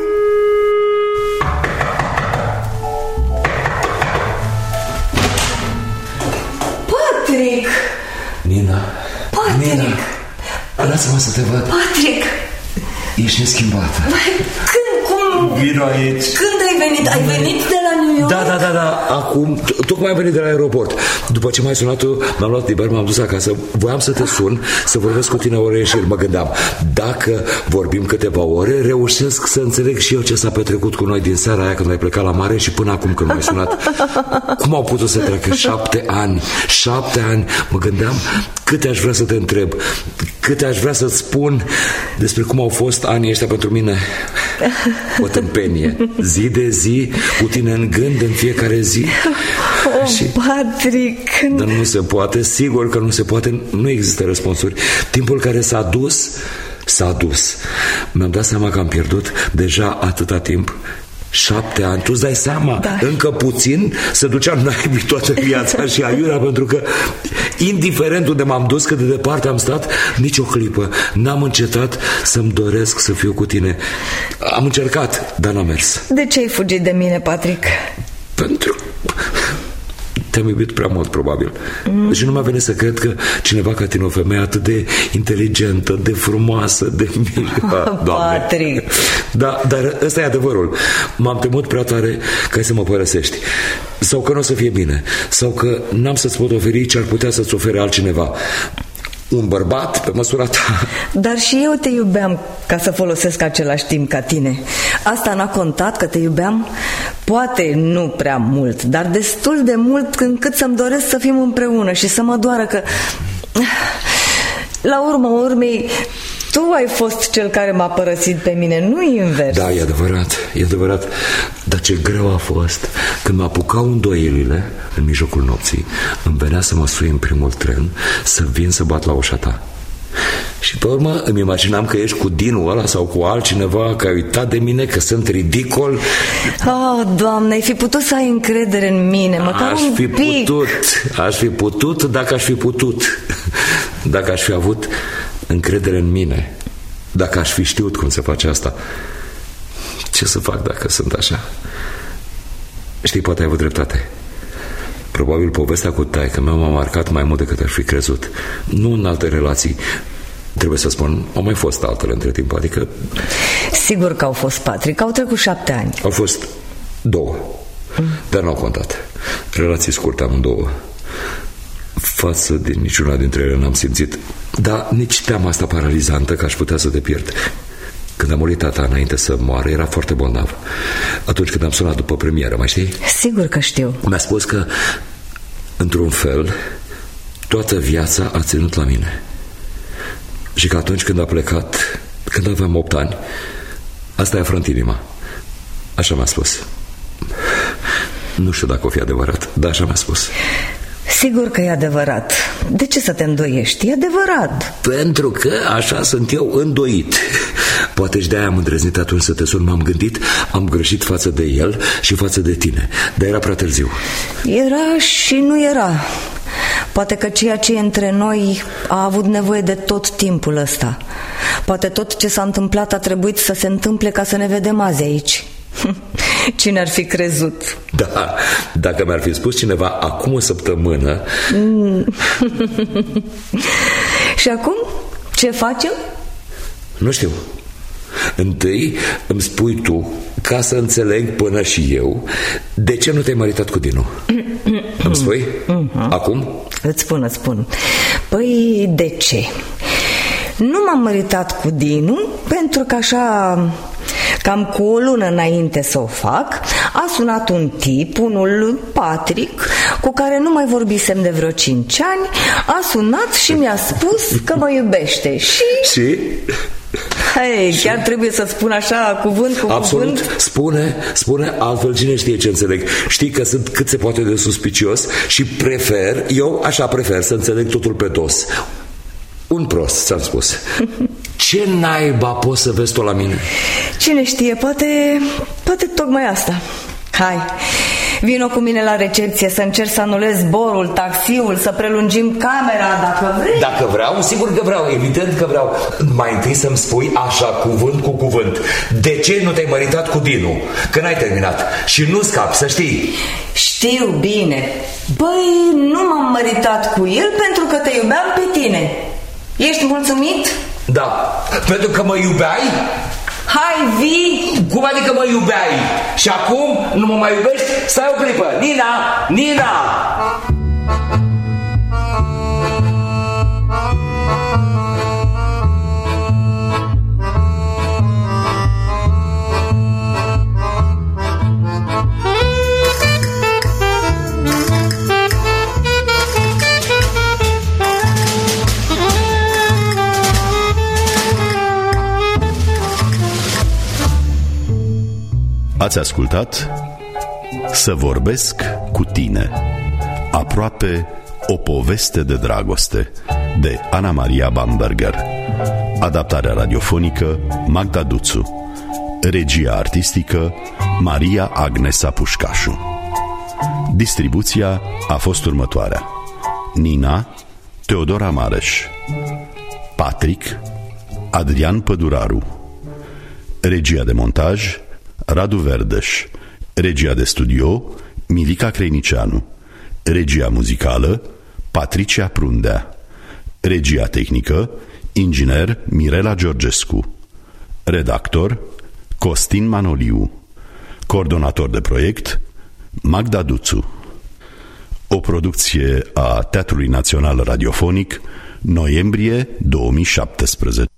Patrick! Nina? Patrick! Nina, lasă-mă să te văd. Patrick! Ești neschimbată. Când, cum? Vino aici. Când ai venit? Ai venit de la New York? Da, da, da, da, acum, tocmai am venit de la aeroport. După ce m-ai sunat tu, m-am luat liber, m-am dus acasă. Voiam să te sun, să vorbesc cu tine o oră și mă gândeam, dacă vorbim câteva ore, reușesc să înțeleg și eu ce s-a petrecut cu noi din seara aia când ai plecat la mare și până acum când m-ai sunat. Cum au putut să treacă șapte ani? Șapte ani, mă gândeam câte aș vrea să te întreb, câte aș vrea să-ți spun despre cum au fost anii ăștia pentru mine. O tâmpenie, zi de zi, cu tine în gând în fiecare zi. Oh, și... Patrick! Dar nu se poate, sigur că nu se poate, nu există răspunsuri. Timpul care s-a dus, s-a dus. Mi-am dat seama că am pierdut deja atâta timp. Șapte ani, tu îți dai seama, da. Încă puțin se ducea naibii toată viața și aiurea, pentru că indiferent unde m-am dus, cât de departe am stat, nici o clipă n-am încetat să-mi doresc să fiu cu tine. Am încercat, dar n-a mers. De ce ai fugit de mine, Patrick? Pentru... te-am iubit prea mult, probabil. mm. Și nu mi-a venit să cred că cineva ca tine, o femeie atât de inteligentă, de frumoasă, de milă, Doamne. Patrick. Da, dar ăsta e adevărul. M-am temut prea tare ca să mă părăsești, sau că nu o să fie bine, sau că n-am să-ți pot oferi ce ar putea să-ți ofere altcineva. Un bărbat pe măsura ta. Dar și eu te iubeam ca să folosesc același timp ca tine. Asta n-a contat, că te iubeam? Poate nu prea mult, dar destul de mult încât să-mi doresc să fim împreună și să mă doară că... La urma urmei, tu ai fost cel care m-a părăsit pe mine, nu invers. Da, e adevărat, e adevărat. Dar ce greu a fost când mă apucau îndoielile în mijlocul nopții. Îmi venea să mă sui în primul tren, să vin să bat la ușa ta. Și pe urmă îmi imaginam că ești cu Dinu ăla sau cu altcineva, că ai uitat de mine, că sunt ridicol. Oh, Doamne, ai fi putut să ai încredere în mine, măcar aș un fi pic. putut, aș fi putut dacă aș fi putut. Dacă aș fi avut încredere în mine, dacă aș fi știut cum se face asta. Ce să fac dacă sunt așa? Știi, poate ai avut dreptate. Probabil povestea cu taică-meu m-a marcat mai mult decât aș fi crezut. Nu în alte relații, Trebuie să spun, au mai fost altele între timp, adică... Sigur că au fost, Patrick, au trecut șapte ani. Au fost două, mm. dar n-au contat. Relații scurte amândouă. Față de niciuna dintre ele n-am simțit, dar nici teama asta paralizantă că aș putea să te pierd. Când a murit tata înainte să moară, era foarte bolnav. Atunci când am sunat după premieră, mai știi? Sigur că știu. Mi-a spus că, într-un fel, toată viața a ținut la mine. Și că atunci când a plecat, când aveam opt ani, asta i-a frânt inima. Așa mi-a spus. Nu știu dacă o fi adevărat, dar așa mi-a spus. Sigur că e adevărat. De ce să te îndoiești? E adevărat. Pentru că așa sunt eu, îndoit. Poate și de-aia am îndrăznit atunci să te sun. M-am gândit, am greșit față de el și față de tine, dar era prea târziu. Era și nu era. Poate că ceea ce e între noi a avut nevoie de tot timpul ăsta. Poate tot ce s-a întâmplat a trebuit să se întâmple ca să ne vedem azi aici. Cine ar fi crezut? Da, dacă mi-ar fi spus cineva acum o săptămână. mm. Și acum? Ce facem? Nu știu. Întâi îmi spui tu, ca să înțeleg până și eu, de ce nu te-ai maritat cu Dinu. Îmi spui? Acum? Îți spun, îți spun. Păi de ce? Nu m-am maritat cu Dinu pentru că așa, cam cu o lună înainte să o fac, a sunat un tip, unul Patrick, cu care nu mai vorbisem de vreo cinci ani. A sunat și mi-a spus că mă iubește. Și... Și? Hei, și... chiar trebuie să spun așa, cuvânt cu Absolut. cuvânt? Spune, spune, altfel cine știe ce înțeleg. Știi că sunt cât se poate de suspicios și prefer, eu așa prefer să înțeleg totul pe dos. Un prost, ți-am spus. Ce naiba poți să vezi tu la mine? Cine știe, poate, poate tocmai asta. Hai, vino cu mine la recepție să încerc să anulez zborul, taxiul, să prelungim camera, dacă vrei. Dacă vreau, sigur că vreau, evident că vreau. Mai întâi să-mi spui așa, cuvânt cu cuvânt, de ce nu te-ai măritat cu Dinu? Că n-ai terminat și nu scapi, să știi. Știu bine. Băi, nu m-am măritat cu el pentru că te iubeam pe tine. Ești mulțumit? Da, pentru că mă iubeai? Hai, vii! Cum adică mă iubeai? Și acum nu mă mai iubești? Stai o clipă! Nina! Nina! Ați ascultat Să vorbesc cu tine, aproape o poveste de dragoste, de Ana Maria Bamberger. Adaptarea radiofonică Magda Duțu. Regia artistică Maria Agnesa Pușcașu. Distribuția a fost următoarea: Nina, Teodora Mareș; Patrick, Adrian Păduraru; regia de montaj Radu Verdeș; regia de studio Milica Creinicianu; regia muzicală Patricia Prundea; regia tehnică inginer Mirela Georgescu; redactor Costin Manoliu; coordonator de proiect Magda Duțu. O producție a Teatrului Național Radiofonic, noiembrie două mii șaptesprezece.